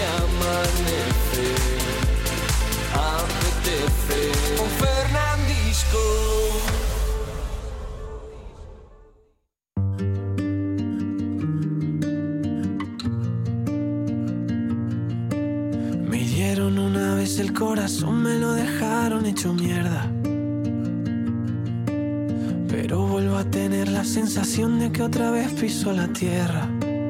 apetece con Fernandisco. Me dieron una vez el corazón, me lo dejaron hecho mierda. Pero vuelvo a tener la sensación de que otra vez piso la tierra.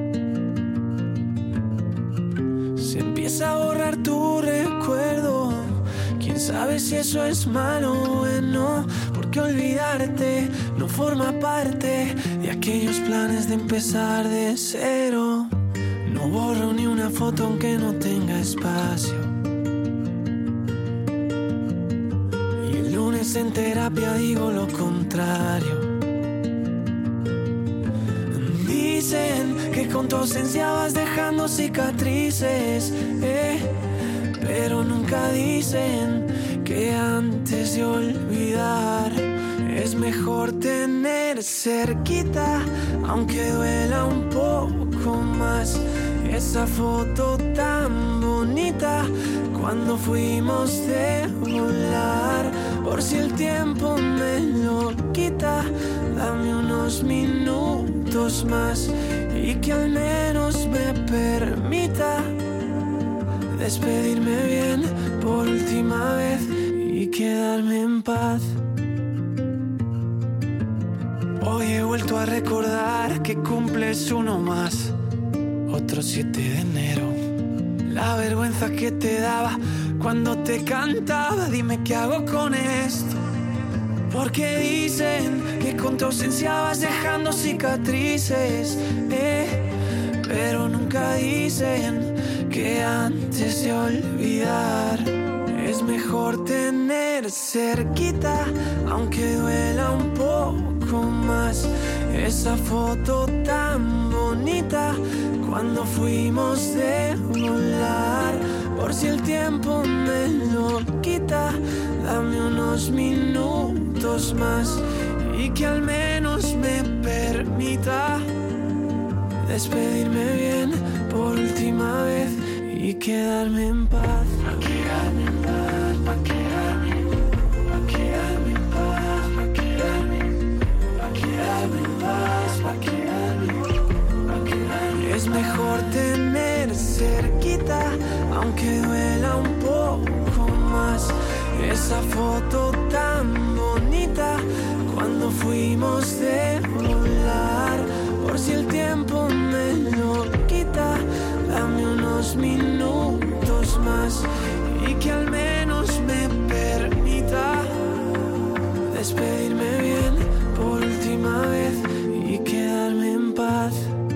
Se empieza a borrar tu recuerdo. Quién sabe si eso es malo o bueno, porque olvidarte no forma parte de aquellos planes de empezar de cero. No borro ni una foto aunque no tenga espacio. Y el lunes en terapia digo lo contrario. Dicen que con tu ausencia vas dejando cicatrices, pero nunca dicen que antes de olvidar es mejor tener cerquita, aunque duela un poco más, esa foto tan bonita cuando fuimos de volar. Por si el tiempo me lo quita, dame unos minutos más y que al menos me permita despedirme bien por última vez y quedarme en paz. Hoy he vuelto a recordar que cumples uno más, otro 7 de enero. La vergüenza que te daba cuando te cantaba, dime qué hago con esto. Porque dicen que con tu ausencia vas dejando cicatrices, pero nunca dicen que antes de olvidar es mejor tener cerquita, aunque duela un poco más, esa foto tan bonita cuando fuimos de volar. Por si el tiempo me lo quita, dame unos minutos más y que al menos me permita despedirme bien por última vez y quedarme en paz. Pa' quedarme en paz, pa' quedarme en paz, pa' quedarme en paz, pa' quedarme. Es mejor tener cerquita, aunque duela un poco más, esa foto tan bonita cuando fuimos de volar. Por si el tiempo me lo quita, dame unos minutos más y que al menos me permita despedirme bien por última vez y quedarme en paz.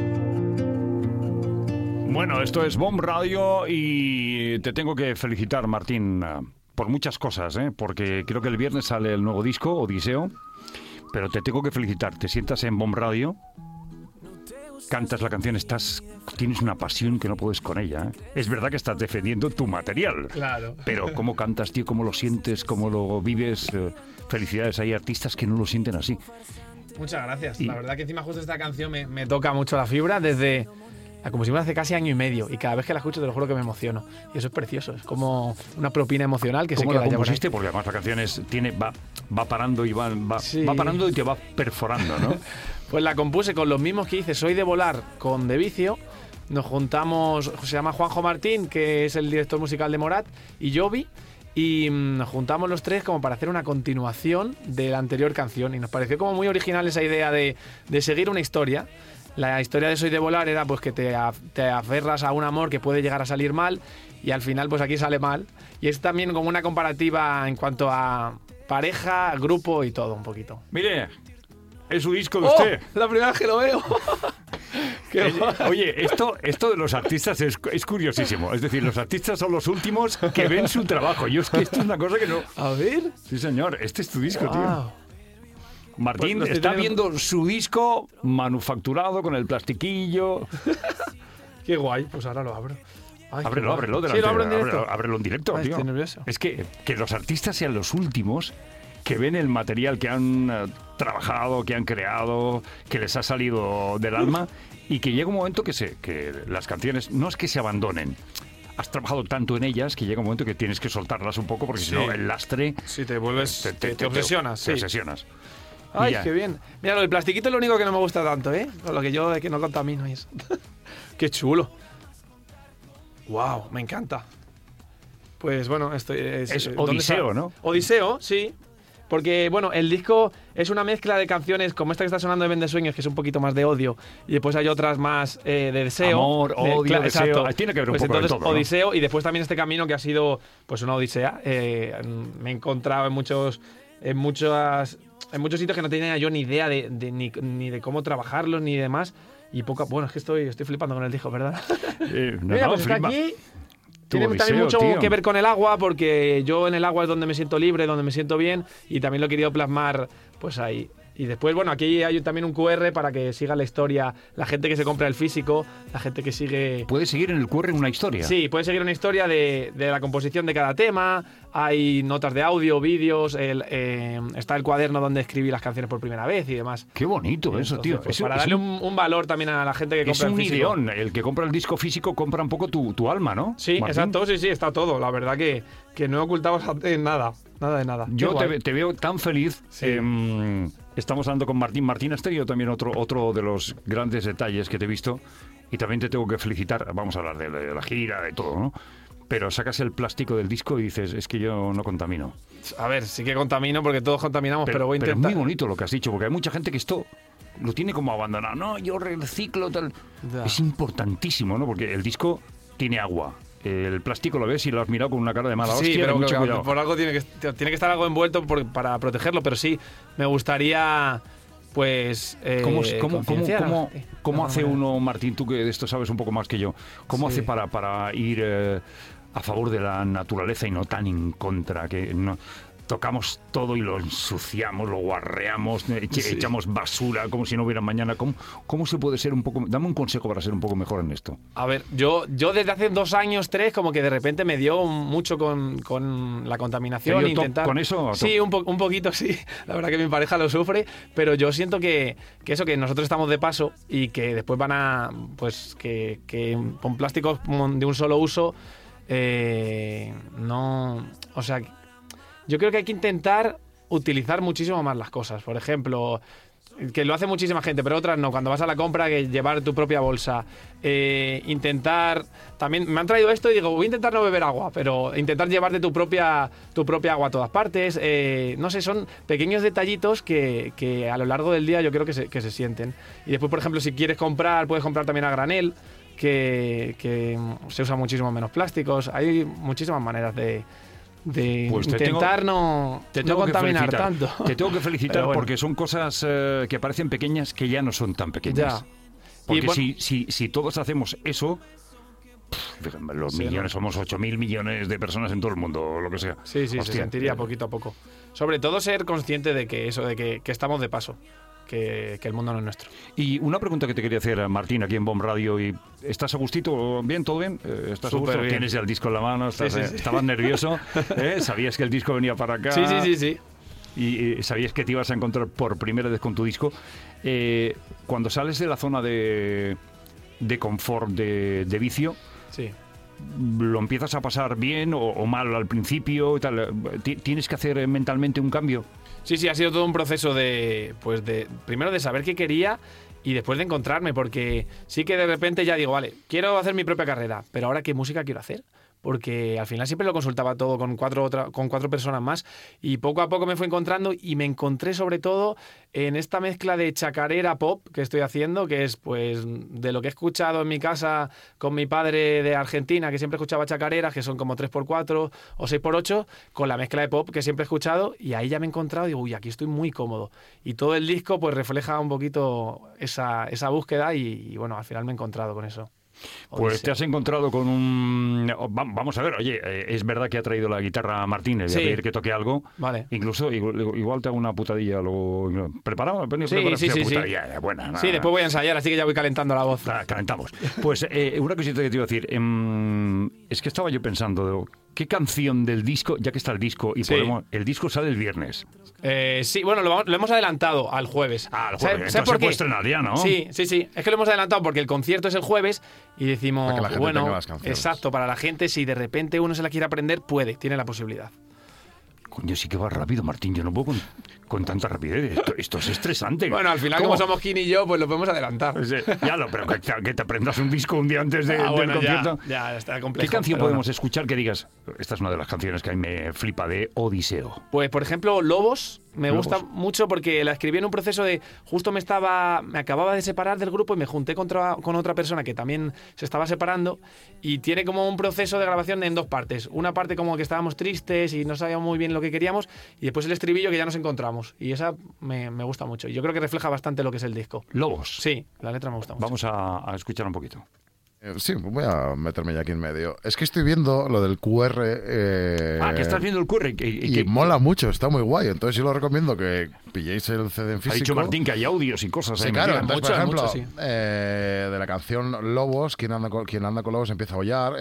Bueno, esto es Bomb Radio y te tengo que felicitar, Martín, por muchas cosas, porque creo que el viernes sale el nuevo disco, Odiseo, pero te tengo que felicitar. Te sientas en Bomb Radio, cantas la canción, tienes una pasión que no puedes con ella. Es verdad que estás defendiendo tu material. Claro. Pero cómo cantas, tío, cómo lo sientes, cómo lo vives. Felicidades, hay artistas que no lo sienten así. Muchas gracias. La verdad que encima justo esta canción me toca mucho la fibra desde la compusimos hace casi año y medio y cada vez que la escucho te lo juro que me emociono. Y eso es precioso, es como una propina emocional que se queda. ¿Cómo la compusiste? Porque además la canción va parando y va parando y te va perforando, ¿no? Pues la compuse con los mismos que hice Soy de Volar con De Vicio. Nos juntamos, se llama Juanjo Martín, que es el director musical de Morat, y Jovi, y nos juntamos los tres como para hacer una continuación de la anterior canción. Y nos pareció como muy original esa idea de seguir una historia. La historia de Soy de Volar era pues que te aferras a un amor que puede llegar a salir mal y al final pues aquí sale mal. Y es también como una comparativa en cuanto a pareja, grupo y todo un poquito. Mire, es su disco de usted. La primera vez que lo veo. Oye, esto de los artistas es curiosísimo. Es decir, los artistas son los últimos que ven su trabajo. Yo es que esto es una cosa que no... A ver. Sí, señor, este es tu disco, tío. Martín Pues está viendo su disco manufacturado con el plastiquillo. Qué guay, pues ahora lo abro. Ay, ábrelo delante. Sí, lo abro en directo. Ábrelo en directo, Ay, tío. estoy nervioso. Es que los artistas sean los últimos que ven el material que han trabajado, que han creado, que les ha salido del alma y que llega un momento que las canciones no es que se abandonen. has trabajado tanto en ellas que llega un momento que tienes que soltarlas un poco porque si no el lastre... Sí, te vuelves... Te obsesionas, Te obsesionas. Ay, qué bien. Mira, lo del plastiquito es lo único que no me gusta tanto, ¿eh? Con lo que yo de que no contamino y eso. Qué chulo. Wow, me encanta. Pues bueno, esto es Odiseo, ¿no? Odiseo, sí. Porque, bueno, el disco es una mezcla de canciones como esta que está sonando de Vende Sueños, que es un poquito más de odio, y después hay otras más de deseo. Amor, odio, deseo. Exacto. Tiene que ver un pues poco entonces, de todo, ¿no? Odiseo, y después también este camino que ha sido pues una odisea. Me he encontrado en muchos sitios que no tenía yo ni idea ni de cómo trabajarlos ni demás. Y bueno, es que estoy flipando con el disco, ¿verdad? Mira, pues está aquí. Tiene también mucho que ver con el agua, porque yo en el agua es donde me siento libre, donde me siento bien, y también lo he querido plasmar pues ahí. Y después, bueno, aquí hay también un QR para que siga la historia, la gente que se compra el físico, la gente que sigue... ¿Puede seguir en el QR una historia? Sí, puede seguir una historia de la composición de cada tema, hay notas de audio, vídeos, está el cuaderno donde escribí las canciones por primera vez y demás. Qué bonito entonces, eso, tío. Pues para darle un valor también a la gente que compra el físico. Es un ideón. El que compra el disco físico compra un poco tu alma, ¿no? Sí, Martín. exacto, sí, está todo. La verdad que no he ocultado nada. Nada de nada. Yo te veo tan feliz. Sí. Estamos hablando con Martín. Martín, has tenido también otro de los grandes detalles que te he visto. Y también te tengo que felicitar. Vamos a hablar de la gira, de todo, ¿no? Pero sacas el plástico del disco y dices, es que yo no contamino. A ver, sí que contamino porque todos contaminamos, pero voy a intentar... Pero es muy bonito lo que has dicho, porque hay mucha gente que esto lo tiene como abandonado. No, yo reciclo, tal... Ya. Es importantísimo, ¿no? Porque el disco tiene agua. El plástico lo ves y lo has mirado con una cara de mala hostia. Sí, pero mucho cuidado. por algo tiene que estar algo envuelto para protegerlo, pero sí, me gustaría... Pues. ¿Cómo hace uno, Martín, tú que de esto sabes un poco más que yo? ¿Cómo hace para ir a favor de la naturaleza y no tan en contra? Que no tocamos todo y lo ensuciamos, lo guarreamos, echamos basura como si no hubiera mañana. ¿Cómo se puede ser un poco? Dame un consejo para ser un poco mejor en esto. A ver, yo desde hace 2 años, 3, como que de repente me dio mucho con la contaminación. ¿Te dio top con eso? Sí, un poquito, sí. La verdad que mi pareja lo sufre, pero yo siento que nosotros estamos de paso y que después van a, pues, que con plásticos de un solo uso, no, o sea... Yo creo que hay que intentar utilizar muchísimo más las cosas. Por ejemplo, que lo hace muchísima gente, pero otras no. Cuando vas a la compra, que llevar tu propia bolsa. Intentar... También me han traído esto y digo, voy a intentar no beber agua, pero intentar llevarte tu propia agua a todas partes. No sé, son pequeños detallitos que a lo largo del día yo creo que se sienten. Y después, por ejemplo, si quieres comprar, puedes comprar también a granel, que se usa muchísimo menos plásticos. Hay muchísimas maneras de pues intentar no contaminar tanto. Te tengo que felicitar bueno, porque son cosas que parecen pequeñas que ya no son tan pequeñas. Ya. Porque bueno, si todos hacemos eso, los millones, ¿no? Somos 8.000 millones de personas en todo el mundo, o lo que sea. Sí, hostia, se sentiría poquito a poco. Sobre todo ser consciente de que estamos de paso. Que el mundo no es nuestro. Y una pregunta que te quería hacer, Martín, aquí en Bomb Radio. ¿Estás a gustito? ¿Bien? ¿Todo bien? ¿Estás a gusto? Bien. ¿Tienes ya el disco en la mano? Sí. ¿Estabas nervioso? ¿Sabías que el disco venía para acá? Sí. Y sabías que te ibas a encontrar por primera vez con tu disco. Cuando sales de la zona de confort, de vicio, sí, ¿lo empiezas a pasar bien o mal al principio? ¿Tienes que hacer mentalmente un cambio? Sí, ha sido todo un proceso primero de saber qué quería y después de encontrarme, porque sí que de repente ya digo, vale, quiero hacer mi propia carrera, pero ahora ¿qué música quiero hacer? Porque al final siempre lo consultaba todo con cuatro personas más y poco a poco me fui encontrando y me encontré sobre todo en esta mezcla de chacarera pop que estoy haciendo, que es pues de lo que he escuchado en mi casa con mi padre de Argentina, que siempre escuchaba chacareras, que son como 3x4 o 6x8, con la mezcla de pop que siempre he escuchado, y ahí ya me he encontrado y digo, uy, aquí estoy muy cómodo. Y todo el disco pues refleja un poquito esa búsqueda y bueno, al final me he encontrado con eso. Pues te has encontrado con un... Vamos a ver, oye, es verdad que ha traído la guitarra Martín, le voy a pedir que toque algo. Vale. Incluso, igual te hago una putadilla. ¿Preparado? Sí. Putadilla, buena, sí, después voy a ensayar, así que ya voy calentando la voz. Calentamos. Pues una cosita que te iba a decir. Es que estaba yo pensando, ¿Qué canción del disco, ya que está el disco, y Sí. el disco sale el viernes? Sí, bueno, lo hemos adelantado al jueves. Ah, el ¿Sabe- jueves. sabe Entonces por se puede qué? estrenar ya, ¿no? Sí. Es que lo hemos adelantado porque el concierto es el jueves y decimos, Para que la gente bueno, tenga las canciones. exacto, para la gente, si de repente uno se la quiere aprender, tiene la posibilidad. Coño, sí que va rápido, Martín. Yo no puedo con tanta rapidez. Esto es estresante. Bueno, al final, ¿Cómo? como somos Kin y yo, pues lo podemos adelantar. Sí, ya lo, pero que te aprendas un disco un día antes del bueno, concierto. ya está complejo. ¿Qué canción pero podemos bueno. escuchar que digas, esta es una de las canciones que a mí me flipa de Odiseo? Pues, por ejemplo, Lobos me Lobos. gusta mucho porque la escribí en un proceso de... Justo me acababa de separar del grupo y me junté con otra persona que también se estaba separando y tiene como un proceso de grabación en dos partes. Una parte como que estábamos tristes y no sabíamos muy bien lo que queríamos y después el estribillo que ya nos encontramos. Y esa me gusta mucho. Y yo creo que refleja bastante lo que es el disco. Lobos. Sí, la letra me gusta mucho. Vamos a escuchar un poquito. Sí, voy a meterme ya aquí en medio. Es que estoy viendo lo del QR. Que estás viendo el QR. Y mola mucho, está muy guay. Entonces yo lo recomiendo que pilléis el CD en Ha físico. dicho Martín que hay audios y cosas. Sí, ahí claro. metidas. Entonces, por Mucho, ejemplo, sí. de la canción Lobos, quien anda con Lobos empieza a aullar.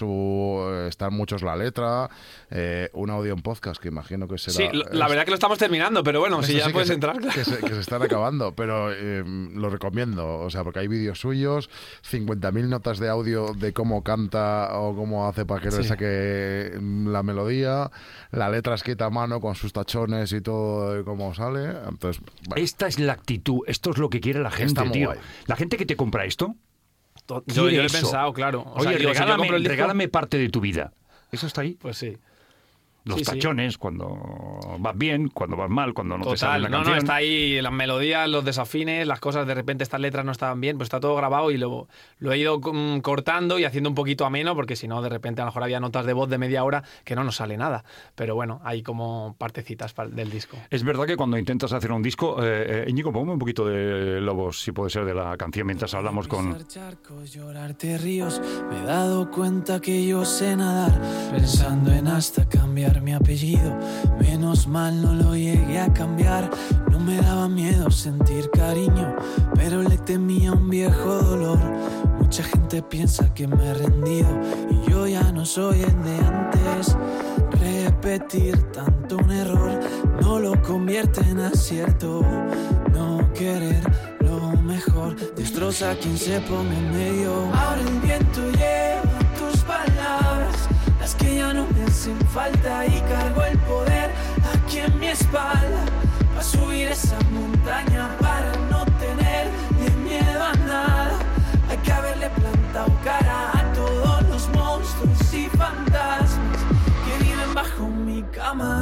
Está muchos la letra. Un audio en podcast que imagino que será. Sí, la verdad que lo estamos terminando, pero bueno, si Eso ya sí, puedes que entrar, claro. que se están acabando, pero lo recomiendo, o sea, porque hay vídeos suyos, 50.000 notas de audio de cómo canta o cómo hace para que le saque la melodía, la letra escrita a mano con sus tachones y todo de cómo sale. Entonces, bueno, Esta es la actitud. Esto es lo que quiere la gente, Está muy tío. guay. La gente que te compra esto. Yo quiere lo he eso. pensado, claro. O sea, Oye, digo, si yo compro el disco, regálame parte de tu vida. ¿Eso está ahí? pues sí. Los Sí, sí. tachones, cuando vas bien, cuando vas mal, cuando no te sale Total, la no, canción. está ahí las melodías, los desafines, las cosas, de repente estas letras no estaban bien, pues está todo grabado y lo he ido cortando y haciendo un poquito ameno, porque si no, de repente a lo mejor había notas de voz de media hora que no nos sale nada. Pero bueno, hay como partecitas del disco. Es verdad que cuando intentas hacer un disco, Íñigo, ponme un poquito de Lobos, si puede ser, de la canción mientras hablamos con... Pisar charcos, llorarte ríos, me he dado cuenta que yo sé nadar, pensando en hasta cambiar mi apellido. Menos mal no lo llegué a cambiar, no me daba miedo sentir cariño, pero le temía un viejo dolor. Mucha gente piensa que me he rendido y yo ya no soy el de antes. Repetir tanto un error no lo convierte en acierto. No querer lo mejor destroza a quien se ponga en medio. Ahora el viento lleva tus palabras, las que ya no me hacen falta, y cargo el poder aquí en mi espalda para subir esa montaña, para no tenerle miedo a nada. Hay que haberle plantado cara a todos los monstruos y fantasmas que viven bajo mi cama.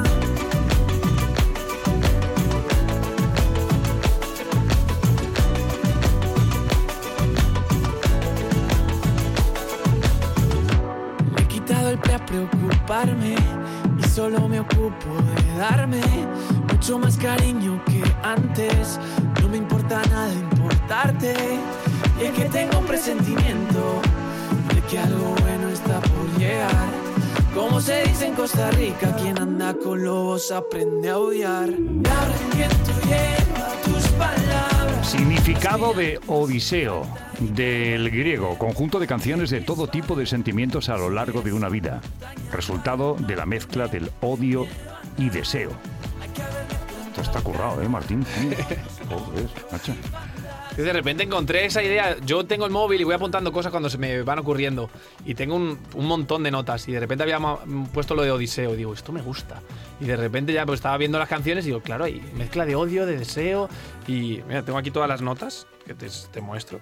Me he quitado el a preocuparme y solo me ocupo de darme mucho más cariño que antes. No me importa nada importarte, y es que tengo un presentimiento de que algo bueno está por llegar. Como se dice en Costa Rica, quien anda con lobos aprende a aullar. Y ahora el viento lleva tus palabras. Significado de Odiseo, del griego, conjunto de canciones de todo tipo de sentimientos a lo largo de una vida. Resultado de la mezcla del odio y deseo. Esto está currado, Martín? Joder, macho. Y de repente encontré esa idea. Yo tengo el móvil y voy apuntando cosas cuando se me van ocurriendo. Y tengo un montón de notas. Y de repente había puesto lo de Odiseo. Y digo, esto me gusta. Y de repente ya pues estaba viendo las canciones y digo, claro, hay mezcla de odio, de deseo. Y mira, tengo aquí todas las notas que te muestro.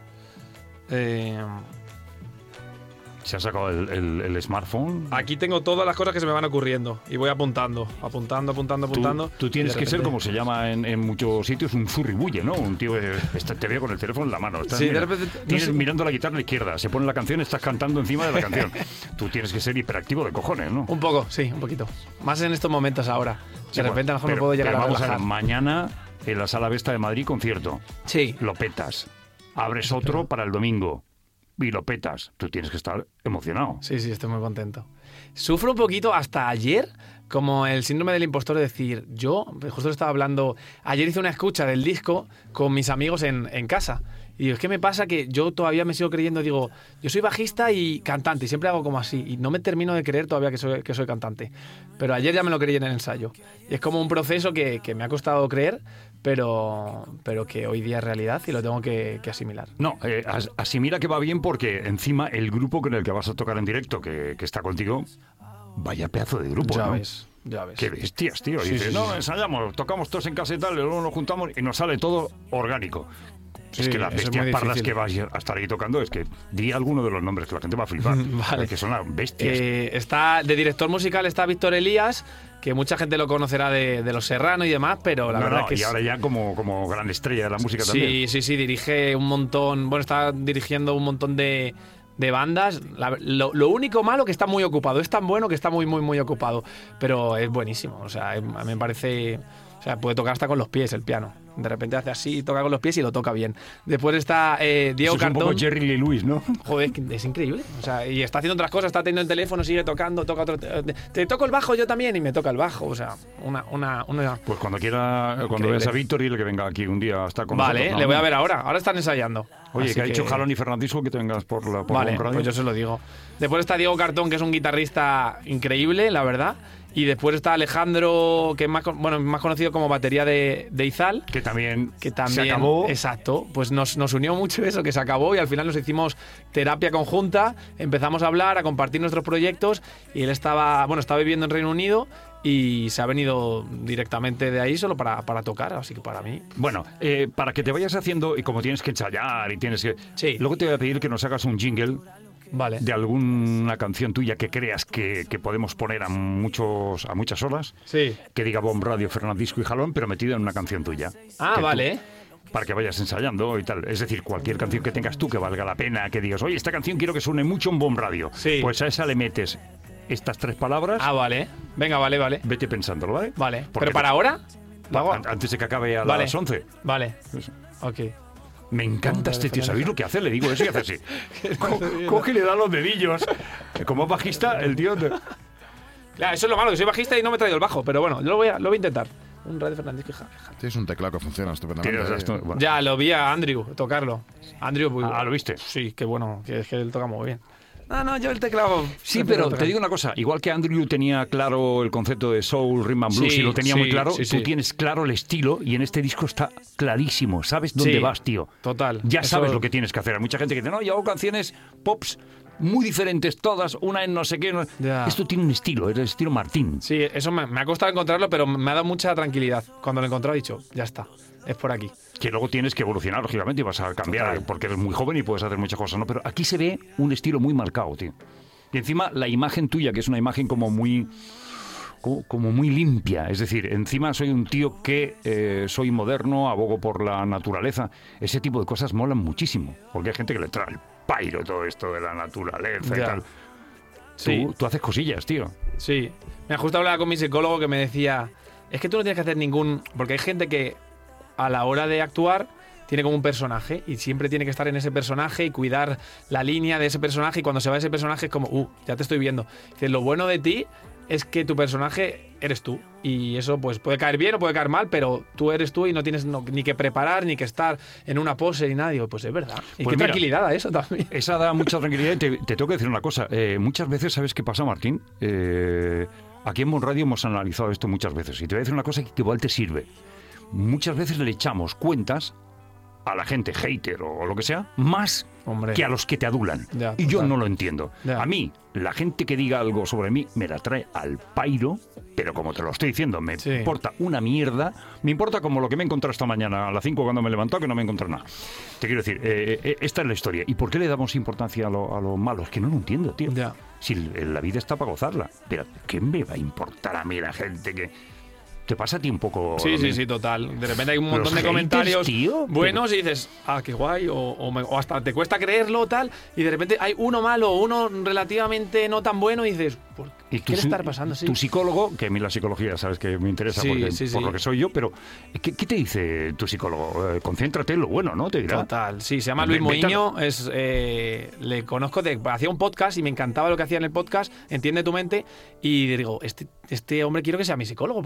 ¿Se ha sacado el smartphone? Aquí tengo todas las cosas que se me van ocurriendo. Y voy apuntando. Tú tienes Y de que ser, repente- como se llama en muchos sitios, un zurribulle, ¿no? Un tío que te veo con el teléfono en la mano. Estás, Sí, de mira, repente- no tienes sé. mirando la guitarra a la izquierda, se pone la canción, estás cantando encima de la canción. Tú tienes que ser hiperactivo de cojones, ¿no? Un poco, sí, un poquito. Más en estos momentos ahora. Sí, De repente a lo mejor pero- me puedo llegar pero a vamos relajar. mañana en la Sala Vesta de Madrid, concierto. Sí. Lo petas. Abres otro para el domingo y lo petas. Tú tienes que estar emocionado. Sí, estoy muy contento. Sufro un poquito hasta ayer, como el síndrome del impostor, de decir, yo, justo lo estaba hablando, ayer hice una escucha del disco con mis amigos en casa Y es que me pasa que yo todavía me sigo creyendo, digo, yo soy bajista y cantante, y siempre hago como así, y no me termino de creer todavía que soy cantante. Pero ayer ya me lo creí en el ensayo. Y es como un proceso que me ha costado creer, pero que hoy día es realidad y lo tengo que asimilar. No, asimila que va bien porque encima el grupo con el que vas a tocar en directo, que está contigo, vaya pedazo de grupo, Ya ¿no? ves. Qué bestias, tío. Sí, Dices, sí, no, sí. ensayamos, tocamos todos en casa y tal, y luego nos juntamos y nos sale todo orgánico. Sí, es que las eso es bestias muy pardas difícil. que vas a estar ahí tocando, es que di alguno de los nombres que la gente va a flipar. Vale. Que son las bestias. Está de director musical está Víctor Elías, que mucha gente lo conocerá de Los Serrano y demás, pero la verdad que y ahora ya como gran estrella de la música sí, también. sí, dirige un montón, bueno, está dirigiendo un montón de bandas. Lo único malo que está muy ocupado, es tan bueno que está muy, muy, muy ocupado, pero es buenísimo, o sea, a mí me parece, o sea, puede tocar hasta con los pies el piano. De repente hace así, toca con los pies y lo toca bien. Después está Diego Eso es un Cartón. poco Jerry Lee Lewis, ¿no? Joder, es increíble. O sea, y está haciendo otras cosas, está teniendo el teléfono, sigue tocando, toca otro. Te toco el bajo yo también y me toca el bajo. O sea, una... Pues cuando quiera, cuando Increíble. veas a Víctor, dile que venga aquí un día a estar con Vale, nosotros. ¿no? le voy a ver ahora. Ahora están ensayando. Oye, Así que ha dicho Jalón y Fernandisco que te vengas por Vale, Bon Radio. pues yo se lo digo. Después está Diego Cartón, que es un guitarrista increíble, la verdad. Y después está Alejandro, que es más conocido como batería de Izal. Que también Se acabó. Exacto. Pues nos unió mucho eso, que se acabó y al final nos hicimos terapia conjunta. Empezamos a hablar, a compartir nuestros proyectos. Y él estaba viviendo en Reino Unido y se ha venido directamente de ahí solo para tocar. Así que para mí... Bueno, para que te vayas haciendo, y como tienes que ensayar y tienes que... Sí. Luego te voy a pedir que nos hagas un jingle Vale. de alguna canción tuya que creas que podemos poner a muchas horas. Sí. Que diga Bon Radio, Fernandisco y Jalón, pero metido en una canción tuya. Ah, Que tú- vale. para que vayas ensayando y tal. Es decir, cualquier canción que tengas tú que valga la pena, que digas, oye, esta canción quiero que suene mucho en Bon Radio. Sí. Pues a esa le metes estas 3 palabras. Ah, vale. Venga, vale. Vete pensándolo, ¿vale? Vale. Porque ¿Pero para ahora? ¿Lo hago? Antes de que acabe a Vale. las 11. Vale. Ok. Me encanta este tío. ¿Sabéis lo que hace? Le digo eso y hace así. Coge y le da los dedillos. Como bajista, el tío... Claro, eso es lo malo, que soy bajista y no me he traído el bajo, pero bueno, yo lo voy a intentar. Un Radio Fernández que Tienes un teclado que funciona estupendamente. Tienes esto- bueno. Ya lo vi a Andrew tocarlo. Andrew, pues, ¿lo viste? Sí, qué bueno, que es que él toca muy bien. No, yo el teclado. Sí, prefiero pero tocar. te digo una cosa. Igual que Andrew tenía claro el concepto de soul, rhythm and blues Sí, y lo tenía sí, muy claro, sí, tú sí. tienes claro el estilo y en este disco está clarísimo. ¿Sabes dónde Sí, vas, tío? total. Ya Eso- sabes lo que tienes que hacer. Hay mucha gente que dice, no, yo hago canciones pops muy diferentes todas, una en no sé qué. Ya. Esto tiene un estilo, es el estilo Martín. Sí, eso me ha costado encontrarlo, pero me ha dado mucha tranquilidad. Cuando lo he encontrado he dicho, ya está, es por aquí. Que luego tienes que evolucionar, lógicamente, y vas a cambiar, Total. porque eres muy joven y puedes hacer muchas cosas, ¿no? Pero aquí se ve un estilo muy marcado, tío. Y encima la imagen tuya, que es una imagen como muy limpia. Es decir, encima soy un tío que soy moderno, abogo por la naturaleza. Ese tipo de cosas molan muchísimo. Porque hay gente que le trae el pairo todo esto de la naturaleza y Ya. tal. Sí. Tú haces cosillas, tío. Sí, me justo hablaba con mi psicólogo que me decía, es que tú no tienes que hacer ningún... Porque hay gente que a la hora de actuar tiene como un personaje y siempre tiene que estar en ese personaje y cuidar la línea de ese personaje y cuando se va ese personaje es como, ya te estoy viendo. Dice, lo bueno de ti es que tu personaje eres tú y eso pues puede caer bien o puede caer mal, pero tú eres tú y no tienes ni que preparar ni que estar en una pose ni nada. Digo, pues es verdad. Y Pues qué mira, tranquilidad a eso también. Esa da mucha tranquilidad y te tengo que decir una cosa. Muchas veces, ¿sabes qué pasa, Martín? Aquí en Bon Radio hemos analizado esto muchas veces y te voy a decir una cosa que igual te sirve. Muchas veces le echamos cuentas a la gente hater o lo que sea, más Hombre. que a los que te adulan. Ya, Y yo total. no lo entiendo. Ya. A mí, la gente que diga algo sobre mí me la trae al pairo, pero como te lo estoy diciendo, me Sí. importa una mierda. Me importa como lo que me he encontrado esta mañana a las 5 cuando me he levantado, que no me he encontrado nada. Te quiero decir, esta es la historia. ¿Y por qué le damos importancia a lo malo? Es que no lo entiendo, tío. Ya. Si la vida está para gozarla. Pero ¿qué me va a importar a mí la gente que... ¿Te pasa a ti un poco? Sí, lo sí, mismo? sí, total. De repente hay un Los montón de haters, comentarios tío, buenos y dices, qué guay, o hasta te cuesta creerlo, tal, y de repente hay uno malo o uno relativamente no tan bueno y dices, ¿por Y qué le está pasando? Sí. Tu psicólogo, que a mí la psicología, sabes que me interesa Sí, porque, sí, por sí. lo que soy yo, pero ¿qué te dice tu psicólogo? Concéntrate en lo bueno, ¿no? Te dirá. Total, sí, se llama Hombre, Luis vete a- Moiño, le conozco, hacía un podcast y me encantaba lo que hacía en el podcast, Entiende tu mente, y digo, este hombre quiero que sea mi psicólogo porque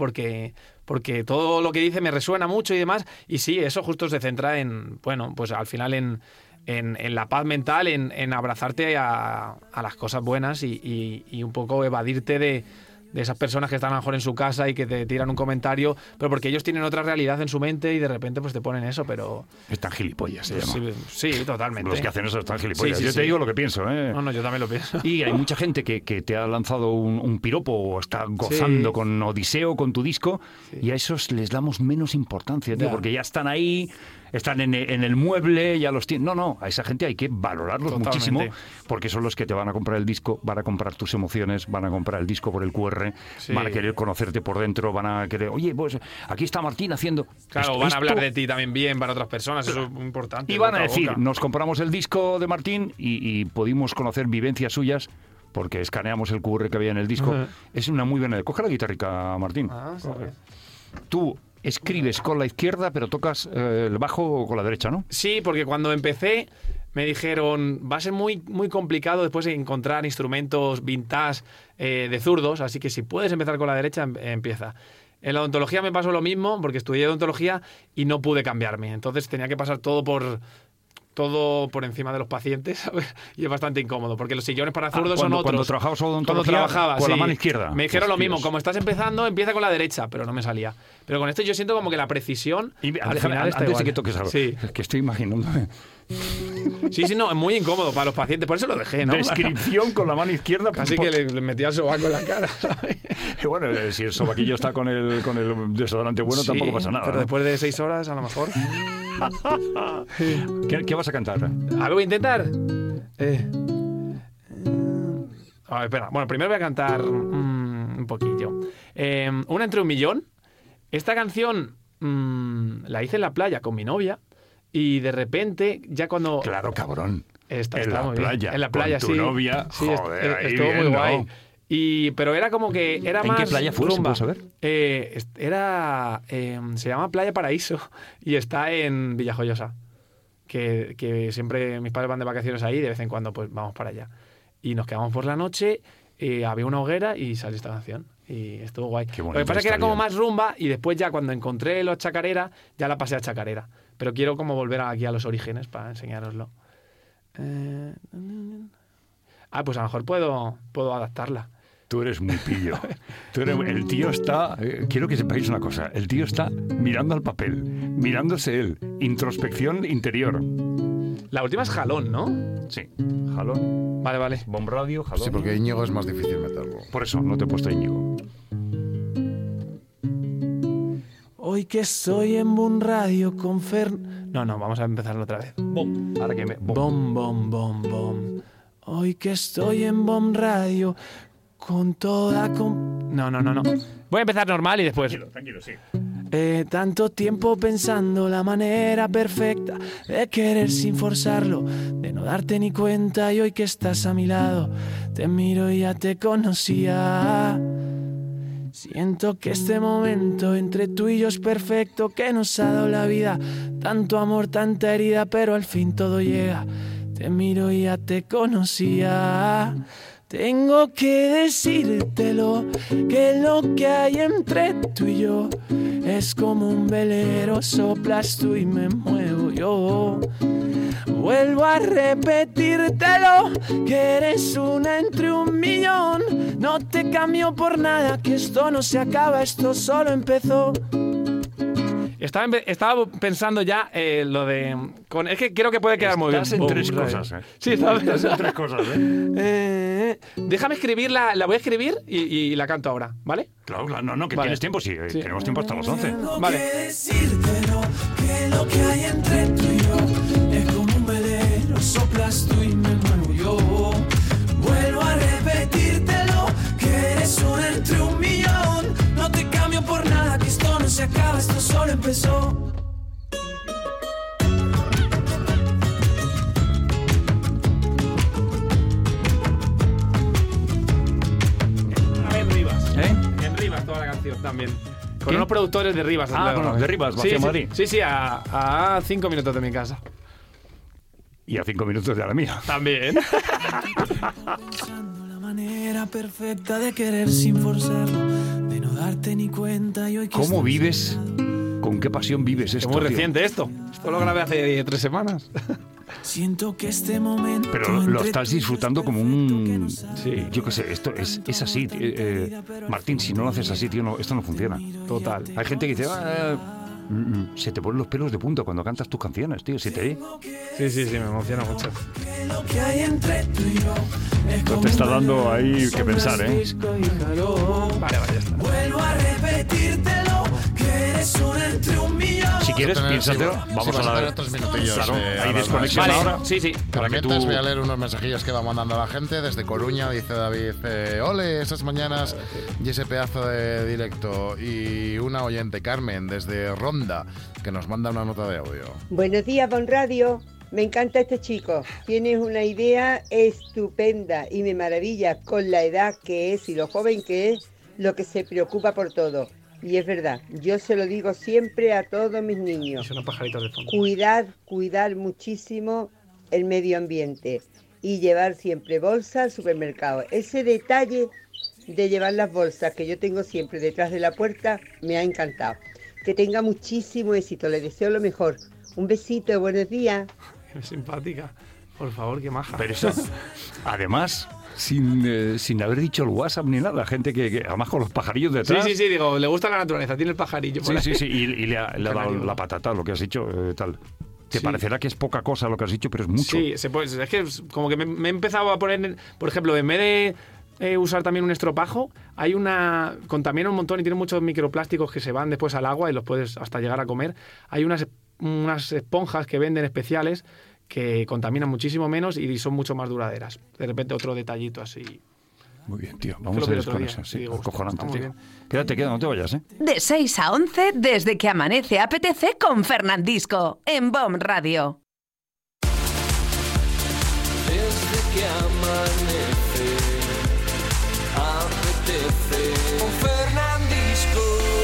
porque todo lo que dice me resuena mucho y demás. Y sí, eso justo se centra en, bueno, pues al final en la paz mental, en abrazarte a las cosas buenas y un poco evadirte de esas personas que están a lo mejor en su casa y que te tiran un comentario, pero porque ellos tienen otra realidad en su mente y de repente pues te ponen eso, pero... Están gilipollas, se llama. Sí, totalmente. Los que hacen eso están gilipollas. Sí, yo te digo lo que pienso, ¿eh? No, yo también lo pienso. Y hay mucha gente que te ha lanzado un piropo o está gozando con Odiseo, con tu disco, y a esos les damos menos importancia, tío, porque ya están ahí, están en el mueble, ya los tienen. No, a esa gente hay que valorarlos muchísimo, porque son los que te van a comprar el disco, van a comprar tus emociones, van a comprar el disco por el QR, van a querer conocerte por dentro, van a querer, oye, pues aquí está Martín haciendo... Claro, van a hablar de ti también bien para otras personas, eso es muy importante. Y van a decir, nos compramos el disco de Martín y pudimos conocer vivencias suyas porque escaneamos el QR que había en el disco. Es una muy buena... Coge la guitarrica, Martín. Tú escribes con la izquierda, pero tocas el bajo con la derecha, ¿no? Sí, porque cuando empecé me dijeron, va a ser muy, muy complicado después encontrar instrumentos vintage de zurdos, así que si puedes empezar con la derecha, empieza. En la odontología me pasó lo mismo, porque estudié odontología y no pude cambiarme. Entonces tenía que pasar todo por encima de los pacientes, ¿sabes? Y es bastante incómodo, porque los sillones para zurdos son otros. Cuando trabajabas odontología, con la mano izquierda. Me dijeron lo mismo, como estás empezando, empieza con la derecha, pero no me salía. Pero con esto yo siento como que la precisión al final está igual. Antes de que toques algo, que estoy imaginándome. Sí, no, es muy incómodo para los pacientes, por eso lo dejé, ¿no? Descripción con la mano izquierda. Casi que le metía el sobaco en la cara, ¿sabes? Y bueno, si el sobaquillo está con el desodorante bueno, tampoco pasa nada. Pero después de 6 horas, a lo mejor. ¿Qué vas a cantar? A ver, voy a intentar. A ver, espera. Bueno, primero voy a cantar un poquillo. Una entre un millón. Esta canción la hice en la playa con mi novia. Y de repente, ya cuando... Claro, cabrón. Está en la playa. En la playa, con tu novia. Sí, joder, estuvo bien, muy guay. ¿No? Pero era como que era más... ¿En qué playa fue? ¿Puedo saber? Se llama Playa Paraíso y está en Villajoyosa. Que siempre mis padres van de vacaciones ahí y de vez en cuando pues vamos para allá. Y nos quedamos por la noche, había una hoguera y salió esta canción. Y estuvo guay. Lo que pasa es que era como más rumba y después ya cuando encontré los chacarera, ya la pasé a chacarera. Pero quiero como volver aquí a los orígenes para enseñároslo. Pues a lo mejor puedo adaptarla. Tú eres muy pillo. El tío está... quiero que sepáis una cosa. El tío está mirando al papel, mirándose él. Introspección interior. La última es Jalón, ¿no? Sí, Jalón. Vale. Bomb Radio, Jalón. Sí, porque Íñigo es más difícil meterlo. Por eso no te he puesto Íñigo. Hoy que estoy en Bomb Radio con No, vamos a empezarlo otra vez. Bom. Ahora que me... Bom. Hoy que estoy en Bomb Radio con toda... No. Voy a empezar normal y después... Tranquilo, sí. Tanto tiempo pensando la manera perfecta de querer sin forzarlo, de no darte ni cuenta, y hoy que estás a mi lado te miro y ya te conocía. Siento que este momento entre tú y yo es perfecto, que nos ha dado la vida, tanto amor, tanta herida, pero al fin todo llega. Te miro y ya te conocía. Tengo que decírtelo, que lo que hay entre tú y yo es como un velero, soplas tú y me muevo yo. Vuelvo a repetírtelo, que eres una entre un millón. No te cambio por nada, que esto no se acaba, esto solo empezó. Estaba pensando ya lo de... es que creo que puede quedar muy bien. Estás en 3 cosas, ¿eh? Sí, estás en 3 cosas, ¿eh? Déjame escribirla, la voy a escribir y la canto ahora, ¿vale? Claro, no, que tienes tiempo, sí. Tenemos tiempo hasta las 11. Vale. Que decírtelo, que lo que hay entre tú y yo es como un velero, soplas tú y me muevo yo. Vuelvo a repetírtelo, que eres una entre un millón. No te cambio por nada, que esto no se acaba, esto solo empezó. En Rivas. En Rivas toda la canción también. Con unos productores de Rivas. De Rivas, Vacía Madrid. Sí, a 5 minutos de mi casa. Y a 5 minutos de la mía. También. Pensando la manera perfecta de querer sin forzarlo, de no no darte ni cuenta y hoy que ¿Cómo estoy vives? ¿Con qué pasión vives Es esto? muy tío? reciente esto. Esto lo grabé hace 3 semanas. Siento que este momento Pero lo entre estás tú y yo disfrutando es como perfecto, que un... no sabes Sí, yo qué sé, esto es así. Martín, si no lo haces así, tío, esto no funciona. Total. Hay gente que dice... se te ponen los pelos de punta cuando cantas tus canciones, tío. Se te... Sí, me emociona mucho. que lo que hay entre tú y yo es Esto como te está un dando ahí que pensar, ¿eh? disco y calor. Vale, ya está. Vuelvo a repetírtelo, que eres uno entre un millón. Si quieres, piénsatelo. Sí, Vamos vas a tener la... otros minutillos. Claro, hay ahora, desconexión Vale, ahora. sí. Para que tú... Mientras voy a leer unos mensajillos que va mandando la gente desde Coruña. Dice David, ole, esas mañanas y ese pedazo de directo. Y una oyente, Carmen, desde Ronda, que nos manda una nota de audio. Buenos días, Bon Radio. Me encanta este chico. Tienes una idea estupenda y me maravilla con la edad que es y lo joven que es, lo que se preocupa por todo. Y es verdad, yo se lo digo siempre a todos mis niños. Son unos pajaritos de fondo. Cuidar muchísimo el medio ambiente y llevar siempre bolsa al supermercado. Ese detalle de llevar las bolsas que yo tengo siempre detrás de la puerta me ha encantado. Que tenga muchísimo éxito, le deseo lo mejor. Un besito, buenos días. Qué simpática. Por favor, qué maja. Pero eso, además, sin haber dicho el WhatsApp ni nada, gente que además con los pajarillos detrás. Sí, digo, le gusta la naturaleza, tiene el pajarillo por Sí, ahí. y le ha dado Canario. la patata, lo que has dicho, tal. Te Sí. parecerá que es poca cosa lo que has dicho, pero es mucho. Sí, es que como que me he empezado a poner, por ejemplo, en vez de usar también un estropajo, contamina un montón y tiene muchos microplásticos que se van después al agua y los puedes hasta llegar a comer. Hay unas esponjas que venden especiales que contaminan muchísimo menos y son mucho más duraderas. De repente otro detallito así. Muy bien, tío. lo Vamos vi a el otro con día, eso. y Sí, digo, acojonante, está muy tío. bien. Quédate, no te vayas, ¿eh? De 6 a 11, desde que amanece apetece con Fernandisco, en BOM Radio. Desde que amanece, apetece con Fernandisco.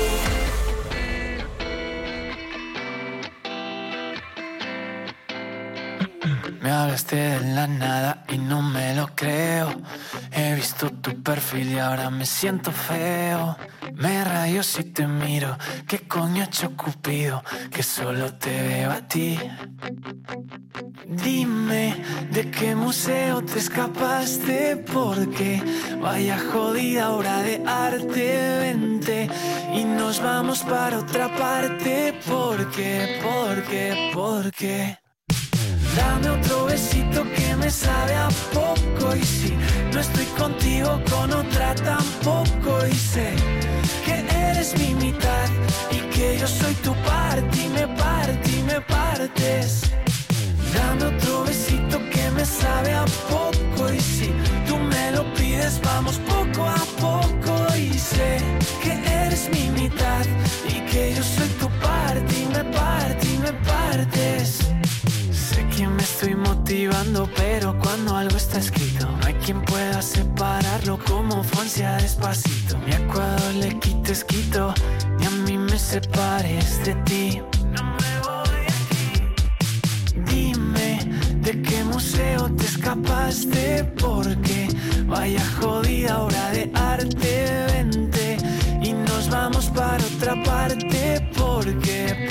Me hablaste de la nada y no me lo creo. He visto tu perfil y ahora me siento feo. Me rayo si te miro. ¿Qué coño ha hecho Cupido? Que solo te veo a ti. Dime de qué museo te escapaste, porque vaya jodida obra de arte. Vente y nos vamos para otra parte, porque dame otro besito que me sabe a poco. Y si no estoy contigo, con otra tampoco. Y sé que eres mi mitad y que yo soy tu parte. Y me partes. Dame otro besito que me sabe a poco. Y si tú me lo pides, vamos poco a poco. Y sé que eres mi mitad y que yo soy tu parte. Y me partes. Sé que me estoy motivando, pero cuando algo está escrito, no hay quien pueda separarlo como Francia Despacito. Ni a Ecuador le quites quito, ni a mí me separes de ti. No me voy aquí. Dime de qué museo te escapaste, porque vaya jodida obra de arte. Vente y nos vamos para otra parte, porque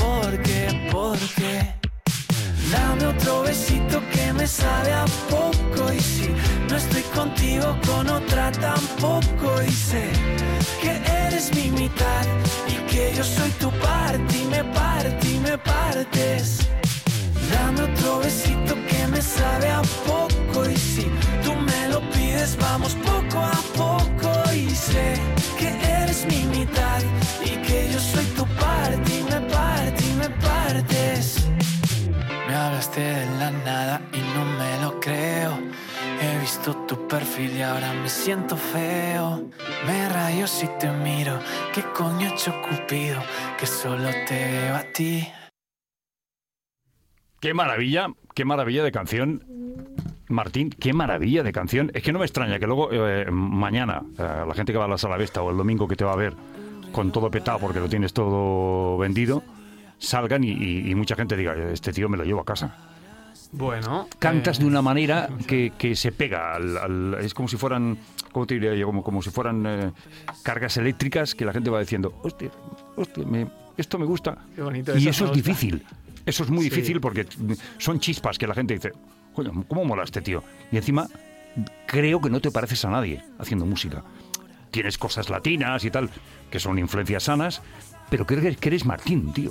dame otro besito que me sabe a poco. Y si no estoy contigo, con otra tampoco. Y sé que eres mi mitad y que yo soy tu parte. Y me partes. Dame otro besito que me sabe a poco. Y si tú me lo pides, vamos poco a poco. Y sé que eres mi mitad y que yo soy tu parte. Y me partes. Me hablaste de la nada y no me lo creo. He visto tu perfil y ahora me siento feo. Me rayo si te miro. ¿Qué coño ha hecho Cupido? Que solo te veo a ti. Qué maravilla de canción. Martín, qué maravilla de canción. Es que no me extraña que luego mañana la gente que va a la Sala Vesta o el domingo que te va a ver con todo petado porque lo tienes todo vendido, salgan y mucha gente diga, este tío me lo llevo a casa. Bueno. Cantas de una manera que se pega es como si fueran, ¿cómo te diría yo? Como si fueran cargas eléctricas que la gente va diciendo, hostia, esto me gusta. Qué bonito, y eso es me gusta. difícil. Eso es muy difícil porque son chispas que la gente dice, coño, ¿cómo mola este tío? Y encima creo que no te pareces a nadie haciendo música. Tienes cosas latinas y tal, que son influencias sanas, pero creo que eres Martín, tío.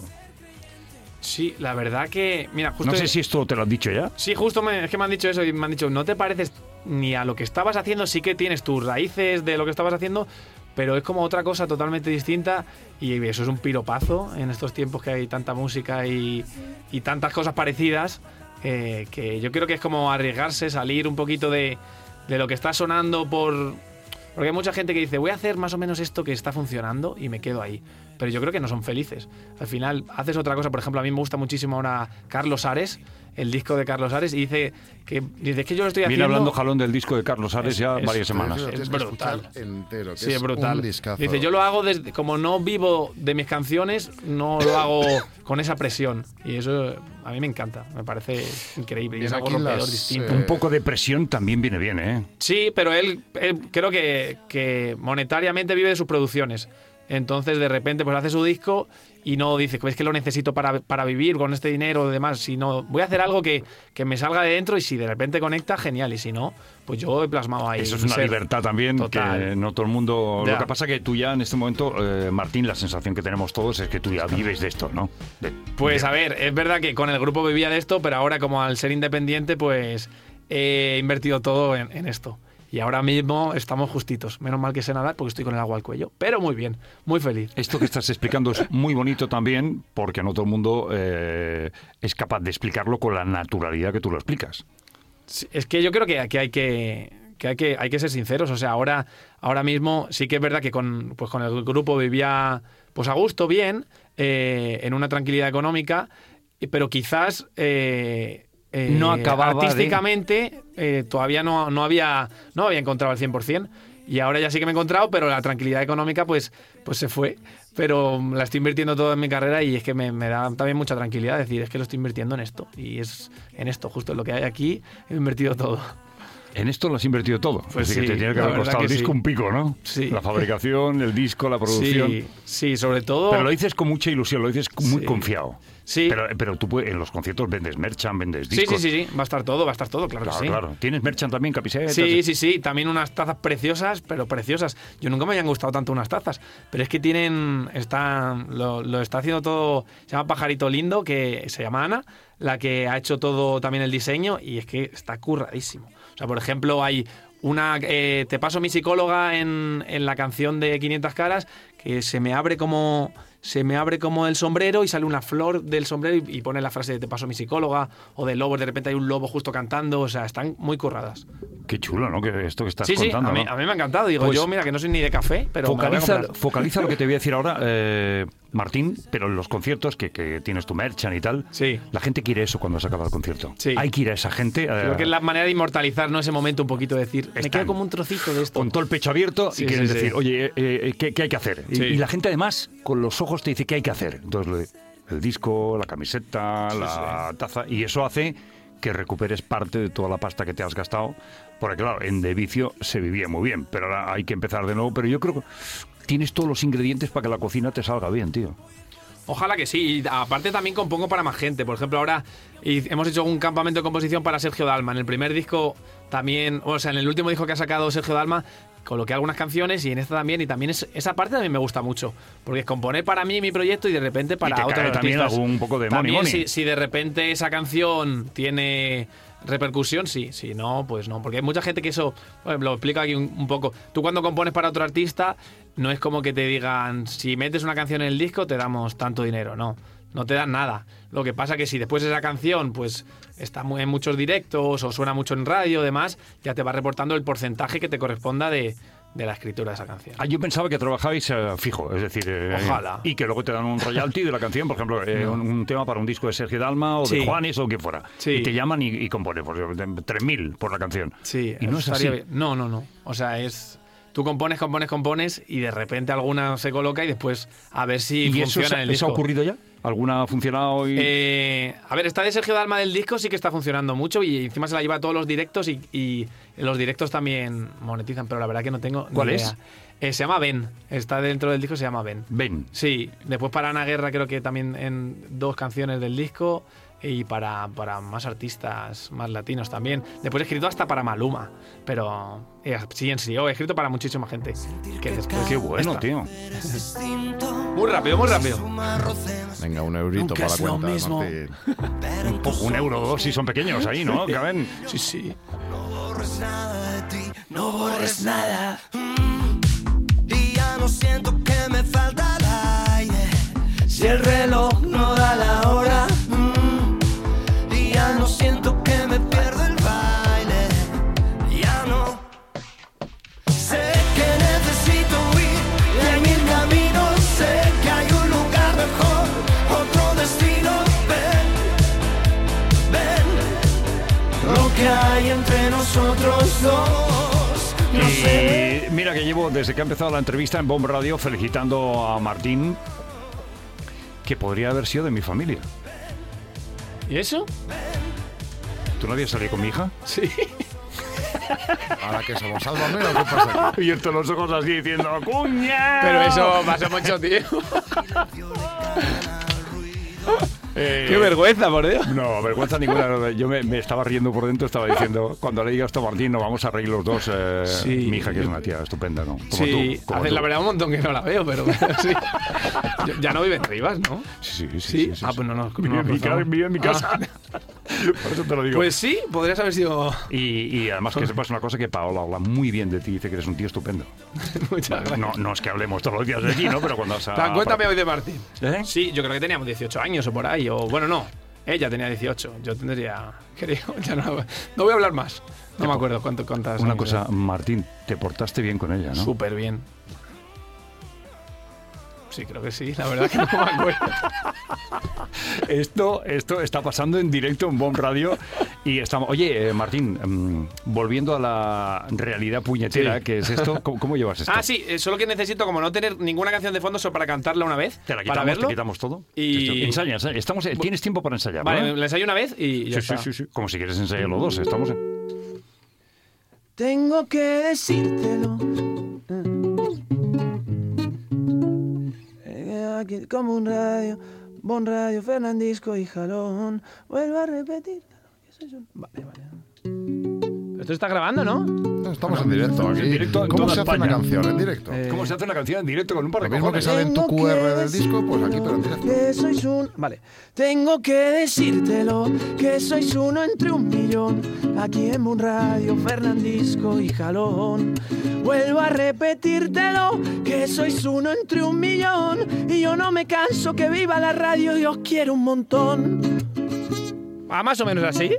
Sí, la verdad que... Mira, justo No sé si esto te lo han dicho ya. Sí, justo es que me han dicho eso y me han dicho, no te pareces ni a lo que estabas haciendo, sí que tienes tus raíces de lo que estabas haciendo, pero es como otra cosa totalmente distinta y eso es un piropazo en estos tiempos que hay tanta música y tantas cosas parecidas, que yo creo que es como arriesgarse, salir un poquito de lo que está sonando porque hay mucha gente que dice, voy a hacer más o menos esto que está funcionando y me quedo ahí. Pero yo creo que no son felices. Al final haces otra cosa. Por ejemplo, a mí me gusta muchísimo ahora Carlos Ares, el disco de Carlos Ares, y dice que yo lo estoy haciendo... Viene hablando Jalón del disco de Carlos Ares ya varias semanas. Es brutal. Entero, que Sí, es brutal. Un discazo. Dice, yo lo hago como no vivo de mis canciones, no lo hago con esa presión. Y eso a mí me encanta, me parece increíble. Y es algo rompedor, distinto. Un poco de presión también viene bien, ¿eh? Sí, pero él creo que monetariamente vive de sus producciones. Entonces, de repente, pues hace su disco y no dice, es que lo necesito para vivir con este dinero y demás, sino voy a hacer algo que me salga de dentro y si de repente conecta, genial, y si no, pues yo he plasmado ahí. Eso es una libertad también, total. Que no todo el mundo... Ya. Lo que pasa que tú ya en este momento, Martín, la sensación que tenemos todos es que tú ya vives de esto, ¿no? Pues a ver, es verdad que con el grupo vivía de esto, pero ahora como al ser independiente, pues he invertido todo en esto. Y ahora mismo estamos justitos. Menos mal que sé nadar porque estoy con el agua al cuello. Pero muy bien, muy feliz. Esto que estás explicando es muy bonito también porque no todo el mundo es capaz de explicarlo con la naturalidad que tú lo explicas. Sí, es que yo creo que hay que ser sinceros. O sea, ahora mismo sí que es verdad que con el grupo vivía pues a gusto, bien, en una tranquilidad económica, pero quizás... no acababa artísticamente todavía no había encontrado al 100%, y ahora ya sí que me he encontrado, pero la tranquilidad económica pues se fue, pero la estoy invirtiendo todo en mi carrera y es que me da también mucha tranquilidad decir, es que lo estoy invirtiendo en esto, y es en esto, justo en lo que hay aquí, he invertido todo. En esto lo has invertido todo. Pues así que sí, te tiene que la haber verdad costado el que disco sí. un pico, ¿no? Sí. La fabricación, el disco, la producción. Sí, sobre todo... Pero lo dices con mucha ilusión, lo dices muy Sí. confiado. Sí. Pero tú en los conciertos vendes merchan, vendes discos. Sí, va a estar todo, claro Claro, que sí. claro. ¿Tienes merchan también, camisetas? Sí, también unas tazas preciosas, pero preciosas. Yo nunca me habían gustado tanto unas tazas, pero es que lo está haciendo todo, se llama Pajarito Lindo, que se llama Ana, la que ha hecho todo también el diseño, y es que está curradísimo. O sea, por ejemplo, hay una, te paso mi psicóloga en la canción de 500 caras, que se me abre como el sombrero y sale una flor del sombrero y pone la frase de te paso mi psicóloga, o de lobos, de repente hay un lobo justo cantando, o sea, están muy curradas. Qué chulo, ¿no? Que esto que estás Sí, contando, a mí ¿no? me ha encantado. Digo, Pues yo mira que no soy ni de café, pero me lo voy a comprar. Focaliza lo que te voy a decir ahora, Martín, pero en los conciertos que tienes tu merchan y tal, Sí. la gente quiere eso cuando se acaba el concierto. Sí. Hay que ir a esa gente Creo que es la manera de inmortalizar, ¿no? Ese momento un poquito, de decir, me Están quedo como un trocito de esto. con todo el pecho abierto Sí, y quieren sí, decir, sí. oye, ¿qué hay que hacer? Sí. Y la gente además, con los ojos te dice qué hay que hacer. Entonces, el disco, la camiseta, la taza, y eso hace que recuperes parte de toda la pasta que te has gastado, porque claro, en De Vicio se vivía muy bien, pero ahora hay que empezar de nuevo, pero yo creo que tienes todos los ingredientes para que la cocina te salga bien, tío. Ojalá que sí. Y aparte también compongo para más gente. Por ejemplo, ahora hemos hecho un campamento de composición para Sergio Dalma. En el primer disco también, o sea, en el último disco que ha sacado Sergio Dalma, coloqué algunas canciones, y en esta también, y también esa parte también me gusta mucho, porque es componer para mí mi proyecto y de repente para Y te otros cae también artistas. algún poco de También money. si de repente esa canción tiene repercusión, sí, si no, pues no, porque hay mucha gente que eso, bueno, lo explico aquí un poco. Tú cuando compones para otro artista, no es como que te digan, si metes una canción en el disco te damos tanto dinero, no te dan nada. Lo que pasa que si después esa canción pues está en muchos directos o suena mucho en radio, demás, ya te va reportando el porcentaje que te corresponda de la escritura de esa canción. Yo pensaba que trabajabais fijo, es decir... Ojalá. Y que luego te dan un royalty de la canción, por ejemplo, un tema para un disco de Sergio Dalma o Sí. de Juanes o quien fuera. Sí. Y te llaman y compones, por ejemplo, 3.000 por la canción. Sí, Y no es así. estaría bien. No. O sea, tú compones y de repente alguna se coloca y después a ver si ¿Y eso, funciona en el eso disco. ha ocurrido ya? ¿Alguna ha funcionado? A ver, esta de Sergio Dalma del disco sí que está funcionando mucho y encima se la lleva a todos los directos y los directos también monetizan, pero la verdad que no tengo ni ¿Cuál idea. Se llama Ben. Está dentro del disco, se llama Ben. Ben. Sí, después para Ana Guerra creo que también en 2 canciones del disco y para más artistas, más latinos también. Después he escrito hasta para Maluma, pero sí, en sí, he escrito para muchísima gente. Que después, Qué bueno, tío. Muy rápido, muy rápido. Venga, un eurito Nunca para la es lo cuenta, mismo. Martín. Un euro o dos si son pequeños ahí, ¿no? Caben. Sí, sí. No borres nada. Y ya no siento que me falta el aire. Si el reloj no da la hora. Y ya no siento que me pierdo el baile. Ya no. Sé que necesito huir y hay 1000 caminos. Sé que hay un lugar mejor, otro destino. Ven, Lo que hay entre nosotros dos. No sé. Y mira que llevo desde que ha empezado la entrevista en Bomb Radio felicitando a Martín, que podría haber sido de mi familia. ¿Y eso? ¿Tú no habías salido con mi hija? Sí. ¿Ahora que somos Sálvame o qué pasa aquí? Abierto los ojos así diciendo ¡Cuña! Pero eso pasó mucho tiempo. Qué vergüenza, por Dios. No, vergüenza ninguna. Yo me estaba riendo por dentro, estaba diciendo, cuando le diga esto a Martín, nos vamos a reír los dos. Sí. Mi hija, que es una tía estupenda, ¿no? Como Sí, tú, como hace tú. la verdad un montón que no la veo, pero sí. Ya no vive en Rivas, ¿no? Sí, sí, sí. ¿Sí? sí, Ah, sí. pues no, Vive en mi casa. Vive en mi casa. Por eso te lo digo. Pues sí, podrías haber sido... Y además que sepas una cosa, que Paola habla muy bien de ti, dice que eres un tío estupendo. Muchas gracias. No es que hablemos todos los días de aquí, ¿no? Pero cuando has... Cuéntame hoy de Martín. ¿Eh? Sí, yo creo que teníamos 18 años o por ahí, o bueno, no. Ella tenía 18, yo tendría, creo, ya no voy a hablar más. No me acuerdo cuántas. Una años cosa, era. Martín, te portaste bien con ella, ¿no? Súper bien. Sí, creo que sí, la verdad que no me acuerdo. Esto está pasando en directo en Bomb Radio y estamos... Oye, Martín, volviendo a la realidad puñetera, Sí. que es esto, ¿cómo llevas esto? Ah, sí, solo que necesito como no tener ninguna canción de fondo solo para cantarla una vez. Te la para quitamos, verlo. te quitamos todo. Y- Ensaya. Tienes tiempo para ensayar, Vale, ¿no? la ensayo una vez y ya Sí, está. sí. Como si quieres ensayar los dos, estamos en... Tengo que decírtelo. Aquí como un radio, Bon Radio, Fernandisco y Jalón. Vuelvo a repetir. Vale. Esto está grabando, ¿no? No, estamos en directo aquí. en directo en ¿Cómo toda se hace España. una canción en directo? ¿Cómo se hace una canción en directo con un par de Lo mismo que cojones? sale en tu Tengo QR que del disco, pues aquí, pero en directo. Que sois un... Vale. Tengo que decírtelo, que sois uno entre un millón. Aquí en Bon Radio, Fernandisco y Jalón. Vuelvo a repetírtelo, que sois uno entre un millón. Y yo no me canso, que viva la radio y os quiero un montón. Ah, más o menos así.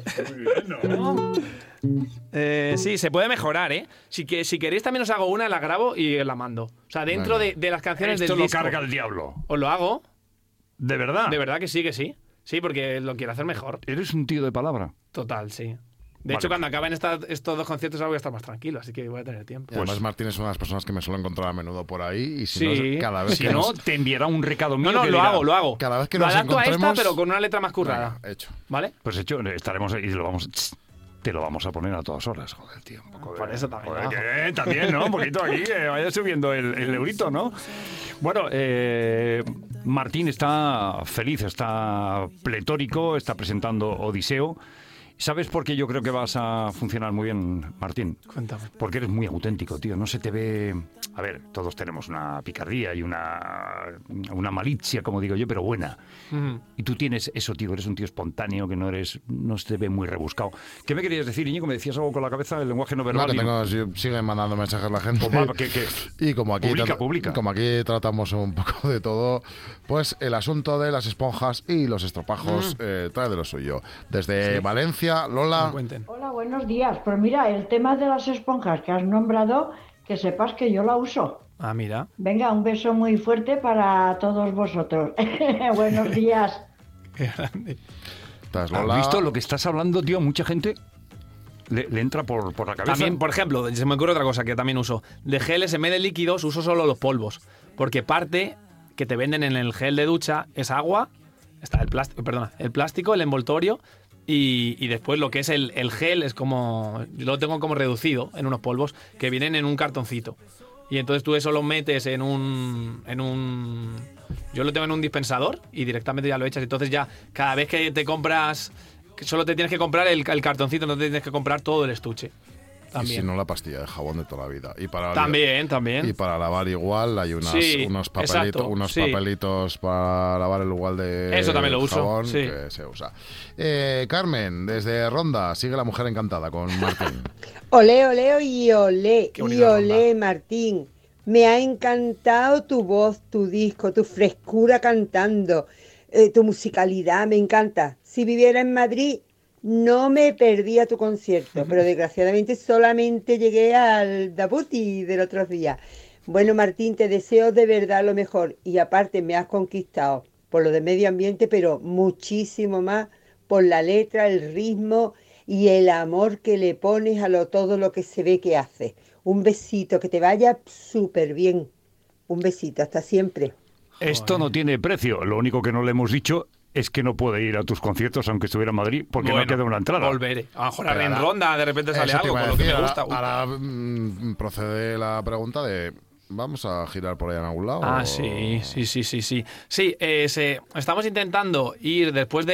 Sí, se puede mejorar, ¿eh? Si queréis también os hago una, la grabo y la mando. O sea, dentro de las canciones Esto del lo disco. carga el diablo. Os lo hago. ¿De verdad? De verdad que sí, que sí. Sí, porque lo quiero hacer mejor. Eres un tío de palabra. Total, sí. De Vale. hecho, cuando acaben estos 2 conciertos ahora voy a estar más tranquilo, así que voy a tener tiempo. Y además Martín es una de las personas que me suelo encontrar a menudo por ahí y si Sí. no, cada vez Si que no, nos... te enviará un recado mío. No, que lo dirá, hago. Cada vez que lo nos adapto a esta, encontremos- pero con una letra más currada. Venga, hecho. ¿Vale? Pues hecho, estaremos y te lo vamos a poner a todas horas, joder, tío. Un poco de- Por eso también joder, lo hago. que también, ¿no? Un poquito aquí, que vaya subiendo el eurito, ¿no? Bueno, Martín está feliz, está pletórico, está presentando Odiseo. ¿Sabes por qué yo creo que vas a funcionar muy bien, Martín? Cuéntame. Porque eres muy auténtico, tío. No se te ve... A ver, todos tenemos una picardía y una malicia, como digo yo, pero buena. Ujú. Y tú tienes eso, tío. Eres un tío espontáneo, que no se te ve muy rebuscado. ¿Qué me querías decir, Íñigo? ¿Me decías algo con la cabeza? El lenguaje no No, verbal. que sigue mandando mensajes la gente. Pues va, que- Y como aquí, publica. como aquí tratamos un poco de todo, pues el asunto de las esponjas y los estropajos trae de lo suyo. Desde Valencia, Lola. Cuenten. Hola, buenos días. Pues mira, el tema de las esponjas que has nombrado, que sepas que yo la uso. Ah, mira. Venga, un beso muy fuerte para todos vosotros. Buenos días. Qué grande. Estás, ¿Has Lola. visto lo que estás hablando, tío? Mucha gente le entra por la cabeza. También, por ejemplo, se me ocurre otra cosa que también uso. De geles, en vez de líquidos, uso solo los polvos. Porque parte que te venden en el gel de ducha es agua Está el plástico, el envoltorio y después lo que es el gel es como... Yo lo tengo como reducido en unos polvos que vienen en un cartoncito. Y entonces tú eso lo metes en un... Yo lo tengo en un dispensador y directamente ya lo echas. Entonces ya cada vez que te compras... Solo te tienes que comprar el cartoncito, no te tienes que comprar todo el estuche. También. Y si no, la pastilla de jabón de toda la vida. Y para También. Y para lavar igual hay unos papelitos para lavar el igual de eso también lo uso, jabón sí. que se usa. Carmen, desde Ronda, sigue la mujer encantada con Martín. Olé, olé y olé, Qué y bonita olé, ronda. Martín. Me ha encantado tu voz, tu disco, tu frescura cantando, tu musicalidad, me encanta. Si viviera en Madrid, no me perdía tu concierto, pero desgraciadamente solamente llegué al Dabuti del otro día. Bueno, Martín, te deseo de verdad lo mejor y aparte me has conquistado por lo de medio ambiente, pero muchísimo más por la letra, el ritmo y el amor que le pones a todo lo que se ve que haces. Un besito, que te vaya súper bien. Un besito, hasta siempre. Esto no tiene precio. Lo único que no le hemos dicho es que no puede ir a tus conciertos aunque estuviera en Madrid porque no queda una entrada. Volveré. A lo mejor Pero en ahora- Ronda de repente sale Eso te algo iba a con lo que decir, me gusta. Ahora procede la pregunta de... ¿Vamos a girar por ahí en algún lado? Ah, o- sí. Sí, estamos intentando ir después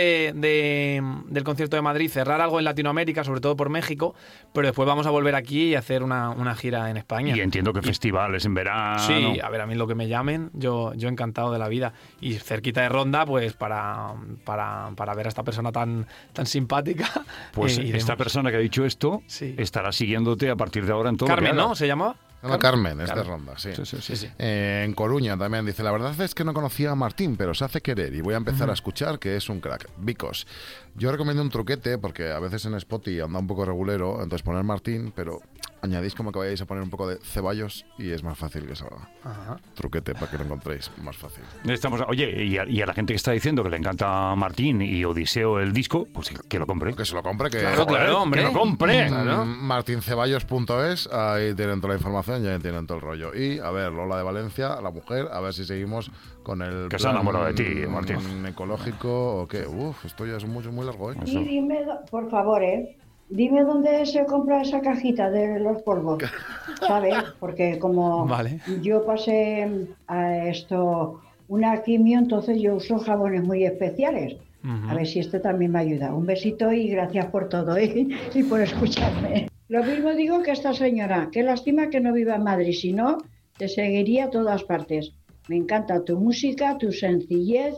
del concierto de Madrid, cerrar algo en Latinoamérica, sobre todo por México, pero después vamos a volver aquí y hacer una gira en España. Y entiendo que festivales en verano. Sí, a ver, a mí lo que me llamen, yo encantado de la vida. Y cerquita de Ronda, pues para ver a esta persona tan simpática. Pues iremos. esta persona que ha dicho esto Sí. estará siguiéndote a partir de ahora en todo lo que Carmen, hagas. ¿no? ¿Se llamaba? No, Carmen, es de Ronda, sí. Sí. En Coruña también dice, la verdad es que no conocía a Martín, pero se hace querer y voy a empezar a escuchar que es un crack. Vicos. Yo recomiendo un truquete porque a veces en Spotify anda un poco regulero, entonces poner Martín, pero añadís como que vayáis a poner un poco de Ceballos y es más fácil que salga. Ajá. Truquete para que lo encontréis más fácil. Oye, y a la gente que está diciendo que le encanta Martín y Odiseo el disco, pues que lo compre. Que se lo compre, que... Claro, hombre. Que lo compre. Claro. martinceballos.es, ahí tienen toda la información, ya tienen todo el rollo. Y, a ver, Lola de Valencia, la mujer, a ver si seguimos con el Que se ha enamorado de ti, Martín. ecológico o qué. Uf, esto ya es muy largo, ¿eh? Y dime, por favor, dime dónde se compra esa cajita de los polvos, ¿sabes? Porque como Vale. yo pasé a una quimio, entonces yo uso jabones muy especiales. A ver si esto también me ayuda. Un besito y gracias por todo, y por escucharme. Lo mismo digo que esta señora. Qué lástima que no viva en Madrid, si no, te seguiría a todas partes. Me encanta tu música, tu sencillez.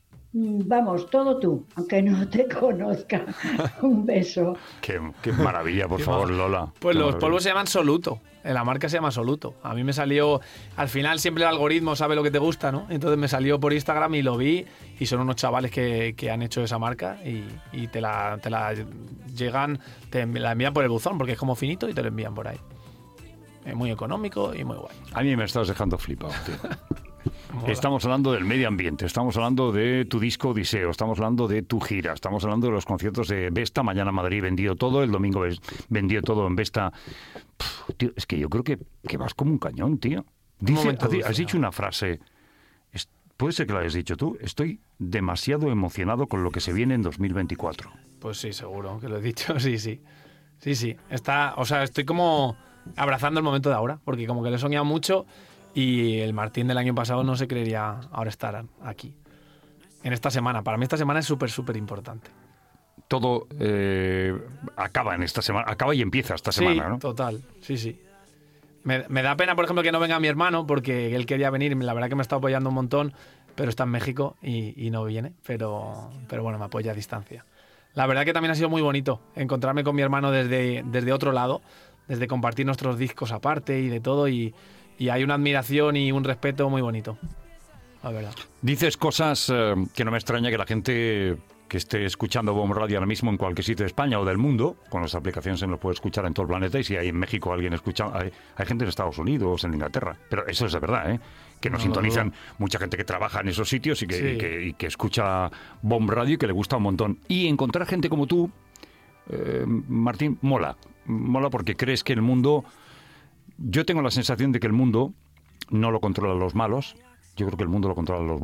Vamos, todo tú, aunque no te conozca. Un beso. Qué maravilla, por favor, Lola. Pues Qué los maravilla. polvos se llaman Soluto. La marca se llama Soluto. A mí me salió... Al final siempre el algoritmo sabe lo que te gusta, ¿no? Entonces me salió por Instagram y lo vi. Y son unos chavales que han hecho esa marca y te la llegan... Te la envían por el buzón porque es como finito y te lo envían por ahí. Es muy económico y muy guay. A mí me estás dejando flipado, tío. Mola. Estamos hablando del medio ambiente, estamos hablando de tu disco Odiseo, estamos hablando de tu gira, estamos hablando de los conciertos de Vesta, mañana Madrid vendido todo, el domingo vendido todo en Vesta. Tío, es que yo creo que vas como un cañón, tío. momento dulce, Has dicho ¿no? una frase, puede ser que la hayas dicho tú, estoy demasiado emocionado con lo que se viene en 2024. Pues sí, seguro que lo he dicho, sí. Sí. Estoy como abrazando el momento de ahora, porque como que lo he soñado mucho y el Martín del año pasado no se creería ahora estar aquí. En esta semana. Para mí esta semana es súper importante. Todo acaba en esta semana, acaba y empieza esta semana, ¿no? Total, sí. Me da pena, por ejemplo, que no venga mi hermano, porque él quería venir y la verdad que me está apoyando un montón, pero está en México y no viene, pero bueno, me apoya a distancia. La verdad que también ha sido muy bonito encontrarme con mi hermano desde otro lado, desde compartir nuestros discos aparte y de todo, y hay una admiración y un respeto muy bonito, la verdad. Dices cosas que no me extraña que la gente que esté escuchando Bomb Radio ahora mismo en cualquier sitio de España o del mundo, con las aplicaciones se lo puede escuchar en todo el planeta, y si hay en México alguien escucha, hay gente en Estados Unidos, en Inglaterra, pero eso es de verdad, ¿eh? Que nos sintonizan mucha gente que trabaja en esos sitios y que escucha Bomb Radio y que le gusta un montón. Y encontrar gente como tú, Martín, mola porque crees que el mundo... Yo tengo la sensación de que el mundo no lo controlan los malos, yo creo que el mundo lo controlan los buenos,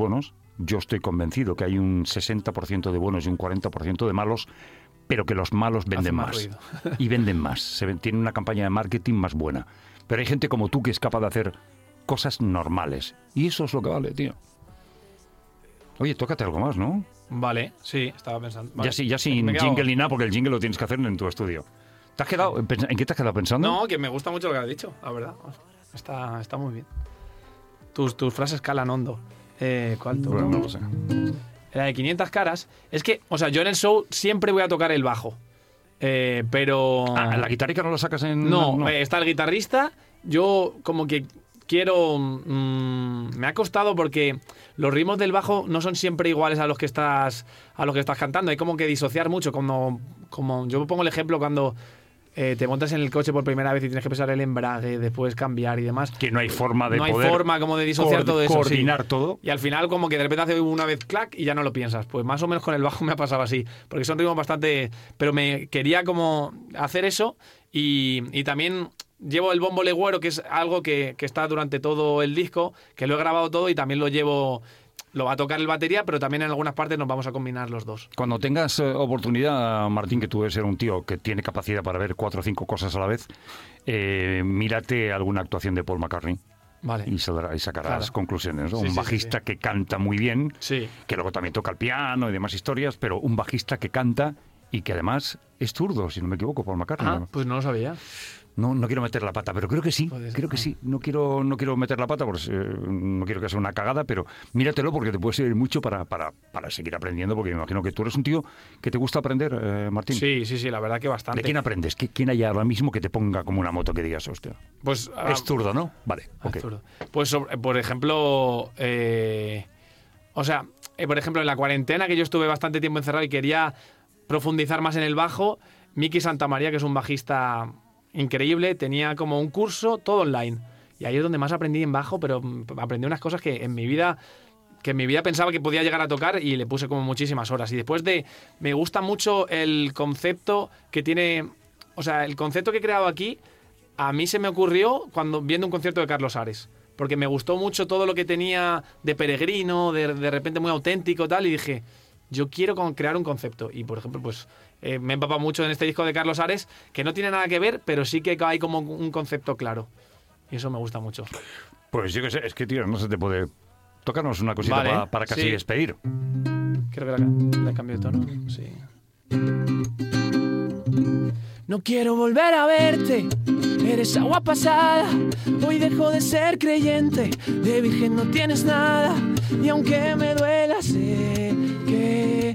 yo estoy convencido que hay un 60% de buenos y un 40% de malos, pero que los malos venden más más. ruido. Y venden más. Tienen una campaña de marketing más buena. Pero hay gente como tú que es capaz de hacer cosas normales. Y eso es lo que vale, tío. Oye, tócate algo más, ¿no? Vale, sí, estaba pensando. Vale. Ya sin Me he quedado- jingle ni nada, porque el jingle lo tienes que hacer en tu estudio. ¿En qué te has quedado pensando? No, que me gusta mucho lo que has dicho, la verdad. Está muy bien. Tus frases calan hondo. ¿Cuál tú? Bueno, no lo sé. La de 500 caras. Es que, o sea, yo en el show siempre voy a tocar el bajo. Pero... ¿La guitarrica no la sacas en...? No, está el guitarrista. Yo como que quiero... me ha costado porque los ritmos del bajo no son siempre iguales a los que estás cantando. Hay como que disociar mucho. Como yo pongo el ejemplo cuando te montas en el coche por primera vez y tienes que pisar el embrague, después cambiar y demás. Que no hay forma de No hay poder forma como de disociar todo eso. coordinar sí. todo. Y al final como que de repente hace una vez clac y ya no lo piensas. Pues más o menos con el bajo me ha pasado así. Porque son ritmos bastante... Pero me quería como hacer eso y también... Llevo el bombo legüero, que es algo que está durante todo el disco, que lo he grabado todo y también lo llevo... Lo va a tocar el batería, pero también en algunas partes nos vamos a combinar los dos. Cuando tengas oportunidad, Martín, que tú debes ser un tío que tiene capacidad para ver 4 o 5 cosas a la vez, mírate alguna actuación de Paul McCartney. Vale. Y sacarás Claro. conclusiones, ¿no? Sí, Un sí, bajista sí. que canta muy bien, Sí. que luego también toca el piano y demás historias, pero un bajista que canta y que además es zurdo, si no me equivoco, Paul McCartney. Ah, pues no lo sabía. No quiero meter la pata, pero creo que sí, Puede ser. creo que sí. No quiero meter la pata, porque no quiero que sea una cagada, pero míratelo porque te puede servir mucho para seguir aprendiendo, porque me imagino que tú eres un tío que te gusta aprender, Martín. Sí, la verdad que bastante. ¿De quién aprendes? ¿Quién hay ahora mismo que te ponga como una moto que digas, hostia? Pues, Es zurdo, ¿no? Vale, ok. Absurdo. Pues, por ejemplo, por ejemplo, en la cuarentena, que yo estuve bastante tiempo encerrado y quería profundizar más en el bajo, Miki Santamaría, que es un bajista increíble, tenía como un curso todo online. Y ahí es donde más aprendí en bajo, pero aprendí unas cosas que en mi vida pensaba que podía llegar a tocar y le puse como muchísimas horas. Y después me gusta mucho el concepto que tiene... O sea, el concepto que he creado aquí, a mí se me ocurrió viendo un concierto de Carlos Ares. Porque me gustó mucho todo lo que tenía de peregrino, de repente muy auténtico tal, y dije, yo quiero crear un concepto. Y, por ejemplo, pues me he empapado mucho en este disco de Carlos Ares, que no tiene nada que ver, pero sí que hay como un concepto claro. Y eso me gusta mucho. Pues yo qué sé, es que, tío, no se te puede... Tocarnos una cosita Vale, para casi sí. despedir. Creo que le cambio de tono. Sí. No quiero volver a verte, eres agua pasada. Hoy dejo de ser creyente, de virgen no tienes nada. Y aunque me duela, sé que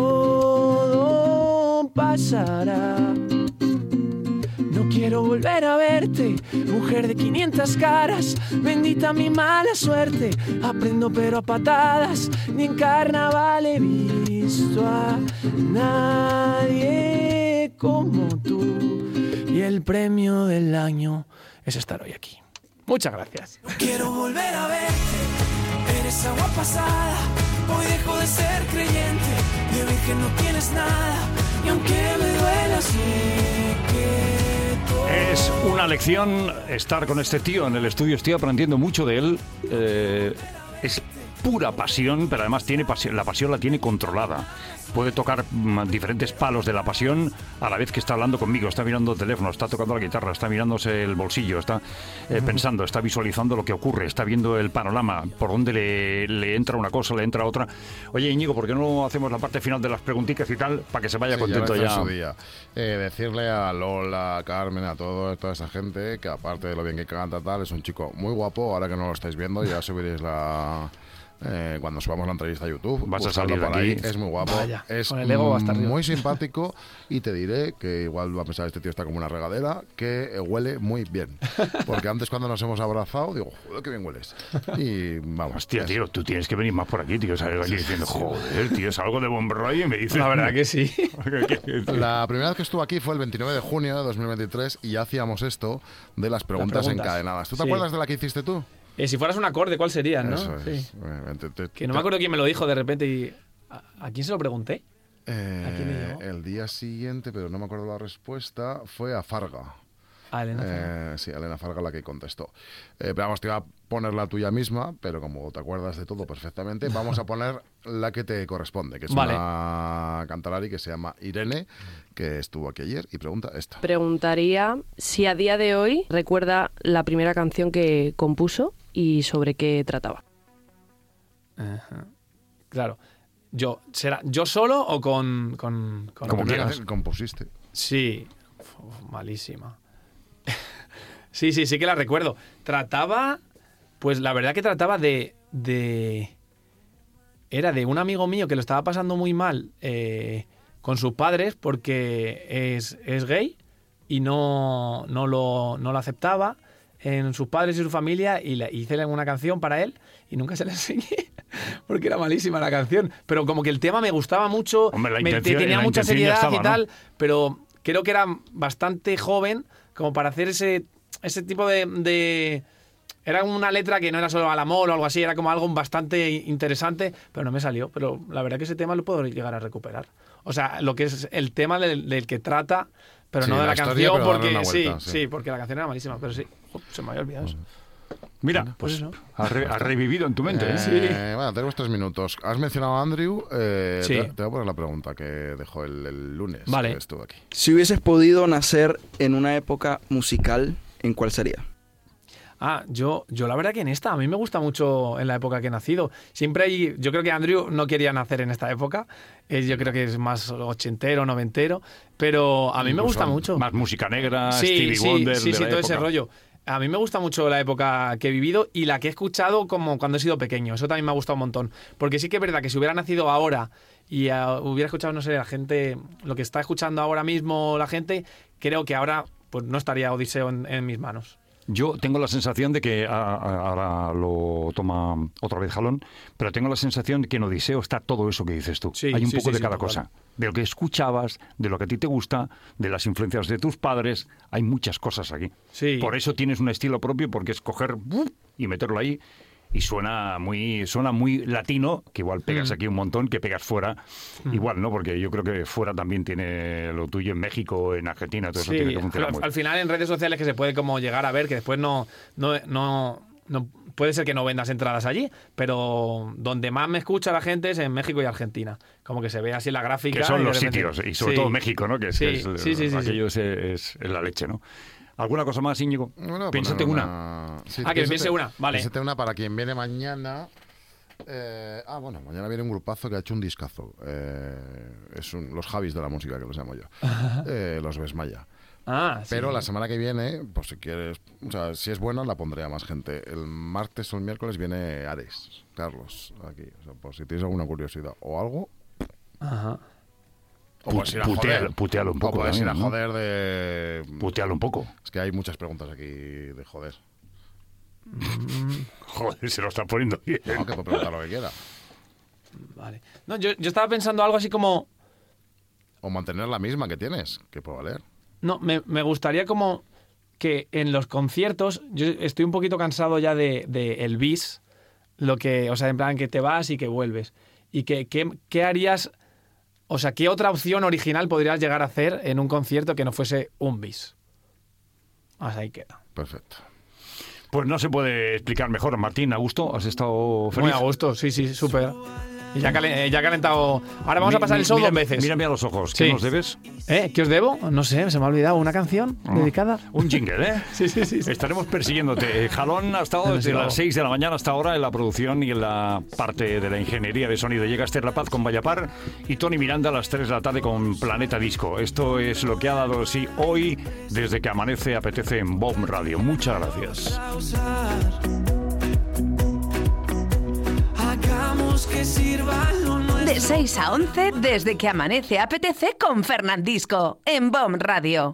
todo pasará. No quiero volver a verte, mujer de 500 caras. Bendita mi mala suerte, aprendo pero a patadas. Ni en carnaval he visto a nadie como tú. Y el premio del año es estar hoy aquí. Muchas gracias. No quiero volver a verte, eres agua pasada. Hoy dejo de ser creyente, de virgen no tienes nada. Y aunque me duela, sé que Es una lección estar con este tío en el estudio. Estoy aprendiendo mucho de él. Es pura pasión, pero además tiene pasión. La pasión la tiene controlada. Puede tocar diferentes palos de la pasión a la vez que está hablando conmigo. Está mirando el teléfono, está tocando la guitarra, está mirándose el bolsillo, está pensando, está visualizando lo que ocurre, está viendo el panorama, por dónde le entra una cosa, le entra otra. Oye, Íñigo, ¿por qué no hacemos la parte final de las preguntitas y tal para que se vaya contento ya? ya? Su día. Decirle a Lola, a Carmen, a toda esa gente que aparte de lo bien que canta tal, es un chico muy guapo. Ahora que no lo estáis viendo, ya subiréis cuando subamos la entrevista a YouTube. Vas a buscadlo salir de por aquí. ahí. Es muy guapo. Vaya, es con el ego hasta arriba. muy simpático y te diré que igual va a pensar este tío está como una regadera, que huele muy bien. Porque antes cuando nos hemos abrazado digo, joder, qué bien hueles. Y vamos. Hostia, tío, tú tienes que venir más por aquí, tío. Sales aquí diciendo, joder, tío, salgo de buen rollo y me dices... La verdad que sí. La primera vez que estuve aquí fue el 29 de junio de 2023 y ya hacíamos esto de las preguntas encadenadas. ¿Tú te acuerdas de la que hiciste tú? Si fueras un acorde, ¿cuál sería, no? Eso es. Sí. Que no me acuerdo quién me lo dijo de repente y... ¿A quién se lo pregunté? ¿A quién le llegó? El día siguiente, pero no me acuerdo la respuesta, fue a Farga. A Elena Farga. Sí, Elena Farga la que contestó. Pero vamos, te iba a poner la tuya misma, pero como te acuerdas de todo perfectamente, vamos a poner la que te corresponde, que es una cantarari que se llama Irene, que estuvo aquí ayer, y pregunta esta. Preguntaría si a día de hoy recuerda la primera canción que compuso y sobre qué trataba. Claro. ¿Será yo solo o con Como quieras, compusiste. Sí. Malísima. Sí que la recuerdo. Trataba, pues la verdad que trataba era de un amigo mío que lo estaba pasando muy mal con sus padres porque es gay y no lo aceptaba en sus padres y su familia, y hice una canción para él y nunca se la enseñé porque era malísima la canción, pero como que el tema me gustaba mucho. Hombre, tenía mucha seriedad estaba, y tal, ¿no? Pero creo que era bastante joven como para hacer ese tipo de... Era una letra que no era solo al amor o algo así, era como algo bastante interesante, pero no me salió. Pero la verdad que ese tema lo puedo llegar a recuperar. O sea, lo que es el tema del que trata, pero no de la historia, canción, porque vuelta, sí, porque la canción era malísima, pero sí, se me había olvidado eso. Mira, pues pues eso. has revivido en tu mente. Sí. Bueno, tenemos 3 minutos. Has mencionado a Andrew. Sí. Te voy a poner la pregunta que dejó el lunes. Vale. Que estuvo aquí. Si hubieses podido nacer en una época musical, ¿en cuál sería? Yo la verdad que en esta, a mí me gusta mucho en la época que he nacido. Siempre yo creo que Andrew no quería nacer en esta época. Yo creo que es más ochentero, noventero. Pero a mí me gusta mucho. Más música negra, Stevie Wonder. Sí, de la todo ese época. rollo. A mí me gusta mucho la época que he vivido y la que he escuchado como cuando he sido pequeño. Eso también me ha gustado un montón. Porque sí que es verdad que si hubiera nacido ahora y hubiera escuchado, no sé, la gente, lo que está escuchando ahora mismo la gente, creo que ahora pues no estaría Odiseo en mis manos. Yo tengo la sensación de que ahora lo toma otra vez Jalón, pero tengo la sensación de que en Odiseo está todo eso que dices tú. Sí, hay un poco de sí, cada total. cosa. De lo que escuchabas, de lo que a ti te gusta, de las influencias de tus padres. Hay muchas cosas aquí. Sí. Por eso tienes un estilo propio, porque es coger y meterlo ahí. Y suena muy latino, que igual pegas aquí un montón, que pegas fuera. Igual, ¿no? Porque yo creo que fuera también tiene lo tuyo, en México, en Argentina, todo eso tiene que funcionar muy al final en redes sociales que se puede como llegar a ver, que después no puede ser que no vendas entradas allí, pero donde más me escucha la gente es en México y Argentina. Como que se ve así la gráfica. Que son y los de repente- sitios, y sobre todo México, ¿no? Que es, Sí, aquello es la leche, ¿no? ¿Alguna cosa más, Íñigo? Bueno, Piénsate una. Sí, que piense una, vale. Piénsate una para quien viene mañana. Bueno, mañana viene un grupazo que ha hecho un discazo. Los Javis de la música, que los llamo yo. Los Besmaya. Pero la semana que viene, pues si quieres, o sea, si es buena, la pondré a más gente. El martes o el miércoles viene Ares, Carlos, aquí. O sea, por si tienes alguna curiosidad o algo. Ajá. O puedes ir a joder. Putealo un poco. O puedes ir a también, ¿no? joder de... Putealo un poco. Es que hay muchas preguntas aquí de joder. Joder, se lo está poniendo bien. No, que puedo preguntar lo que quiera. Vale. No, yo estaba pensando algo así como... O mantener la misma que tienes, que puede valer. No, me gustaría como que en los conciertos, yo estoy un poquito cansado ya de el bis, o sea, en plan que te vas y que vuelves. Y ¿qué harías? O sea, ¿qué otra opción original podrías llegar a hacer en un concierto que no fuese un bis? Hasta ahí queda. Perfecto. Pues no se puede explicar mejor. Martín, ¿a gusto? ¿Has estado feliz? Muy a gusto, sí, súper. Y ya he calentado. Ahora vamos a pasar el show 2 veces. Mírame a los ojos. ¿Qué nos debes? ¿Qué os debo? No sé, se me ha olvidado. ¿Una canción dedicada? Un jingle, ¿eh? Sí. Estaremos persiguiéndote. Jalón ha estado desde las 6 de la mañana hasta ahora en la producción y en la parte de la ingeniería de sonido. Llega Esther La Paz con Vallapar y Tony Miranda a las 3 de la tarde con Planeta Disco. Esto es lo que ha dado sí hoy desde que amanece apetece en BOM Radio. Muchas gracias. Que sirva lo nuestro. De 6 a 11 desde que amanece apetece con Fernandisco en BOM Radio.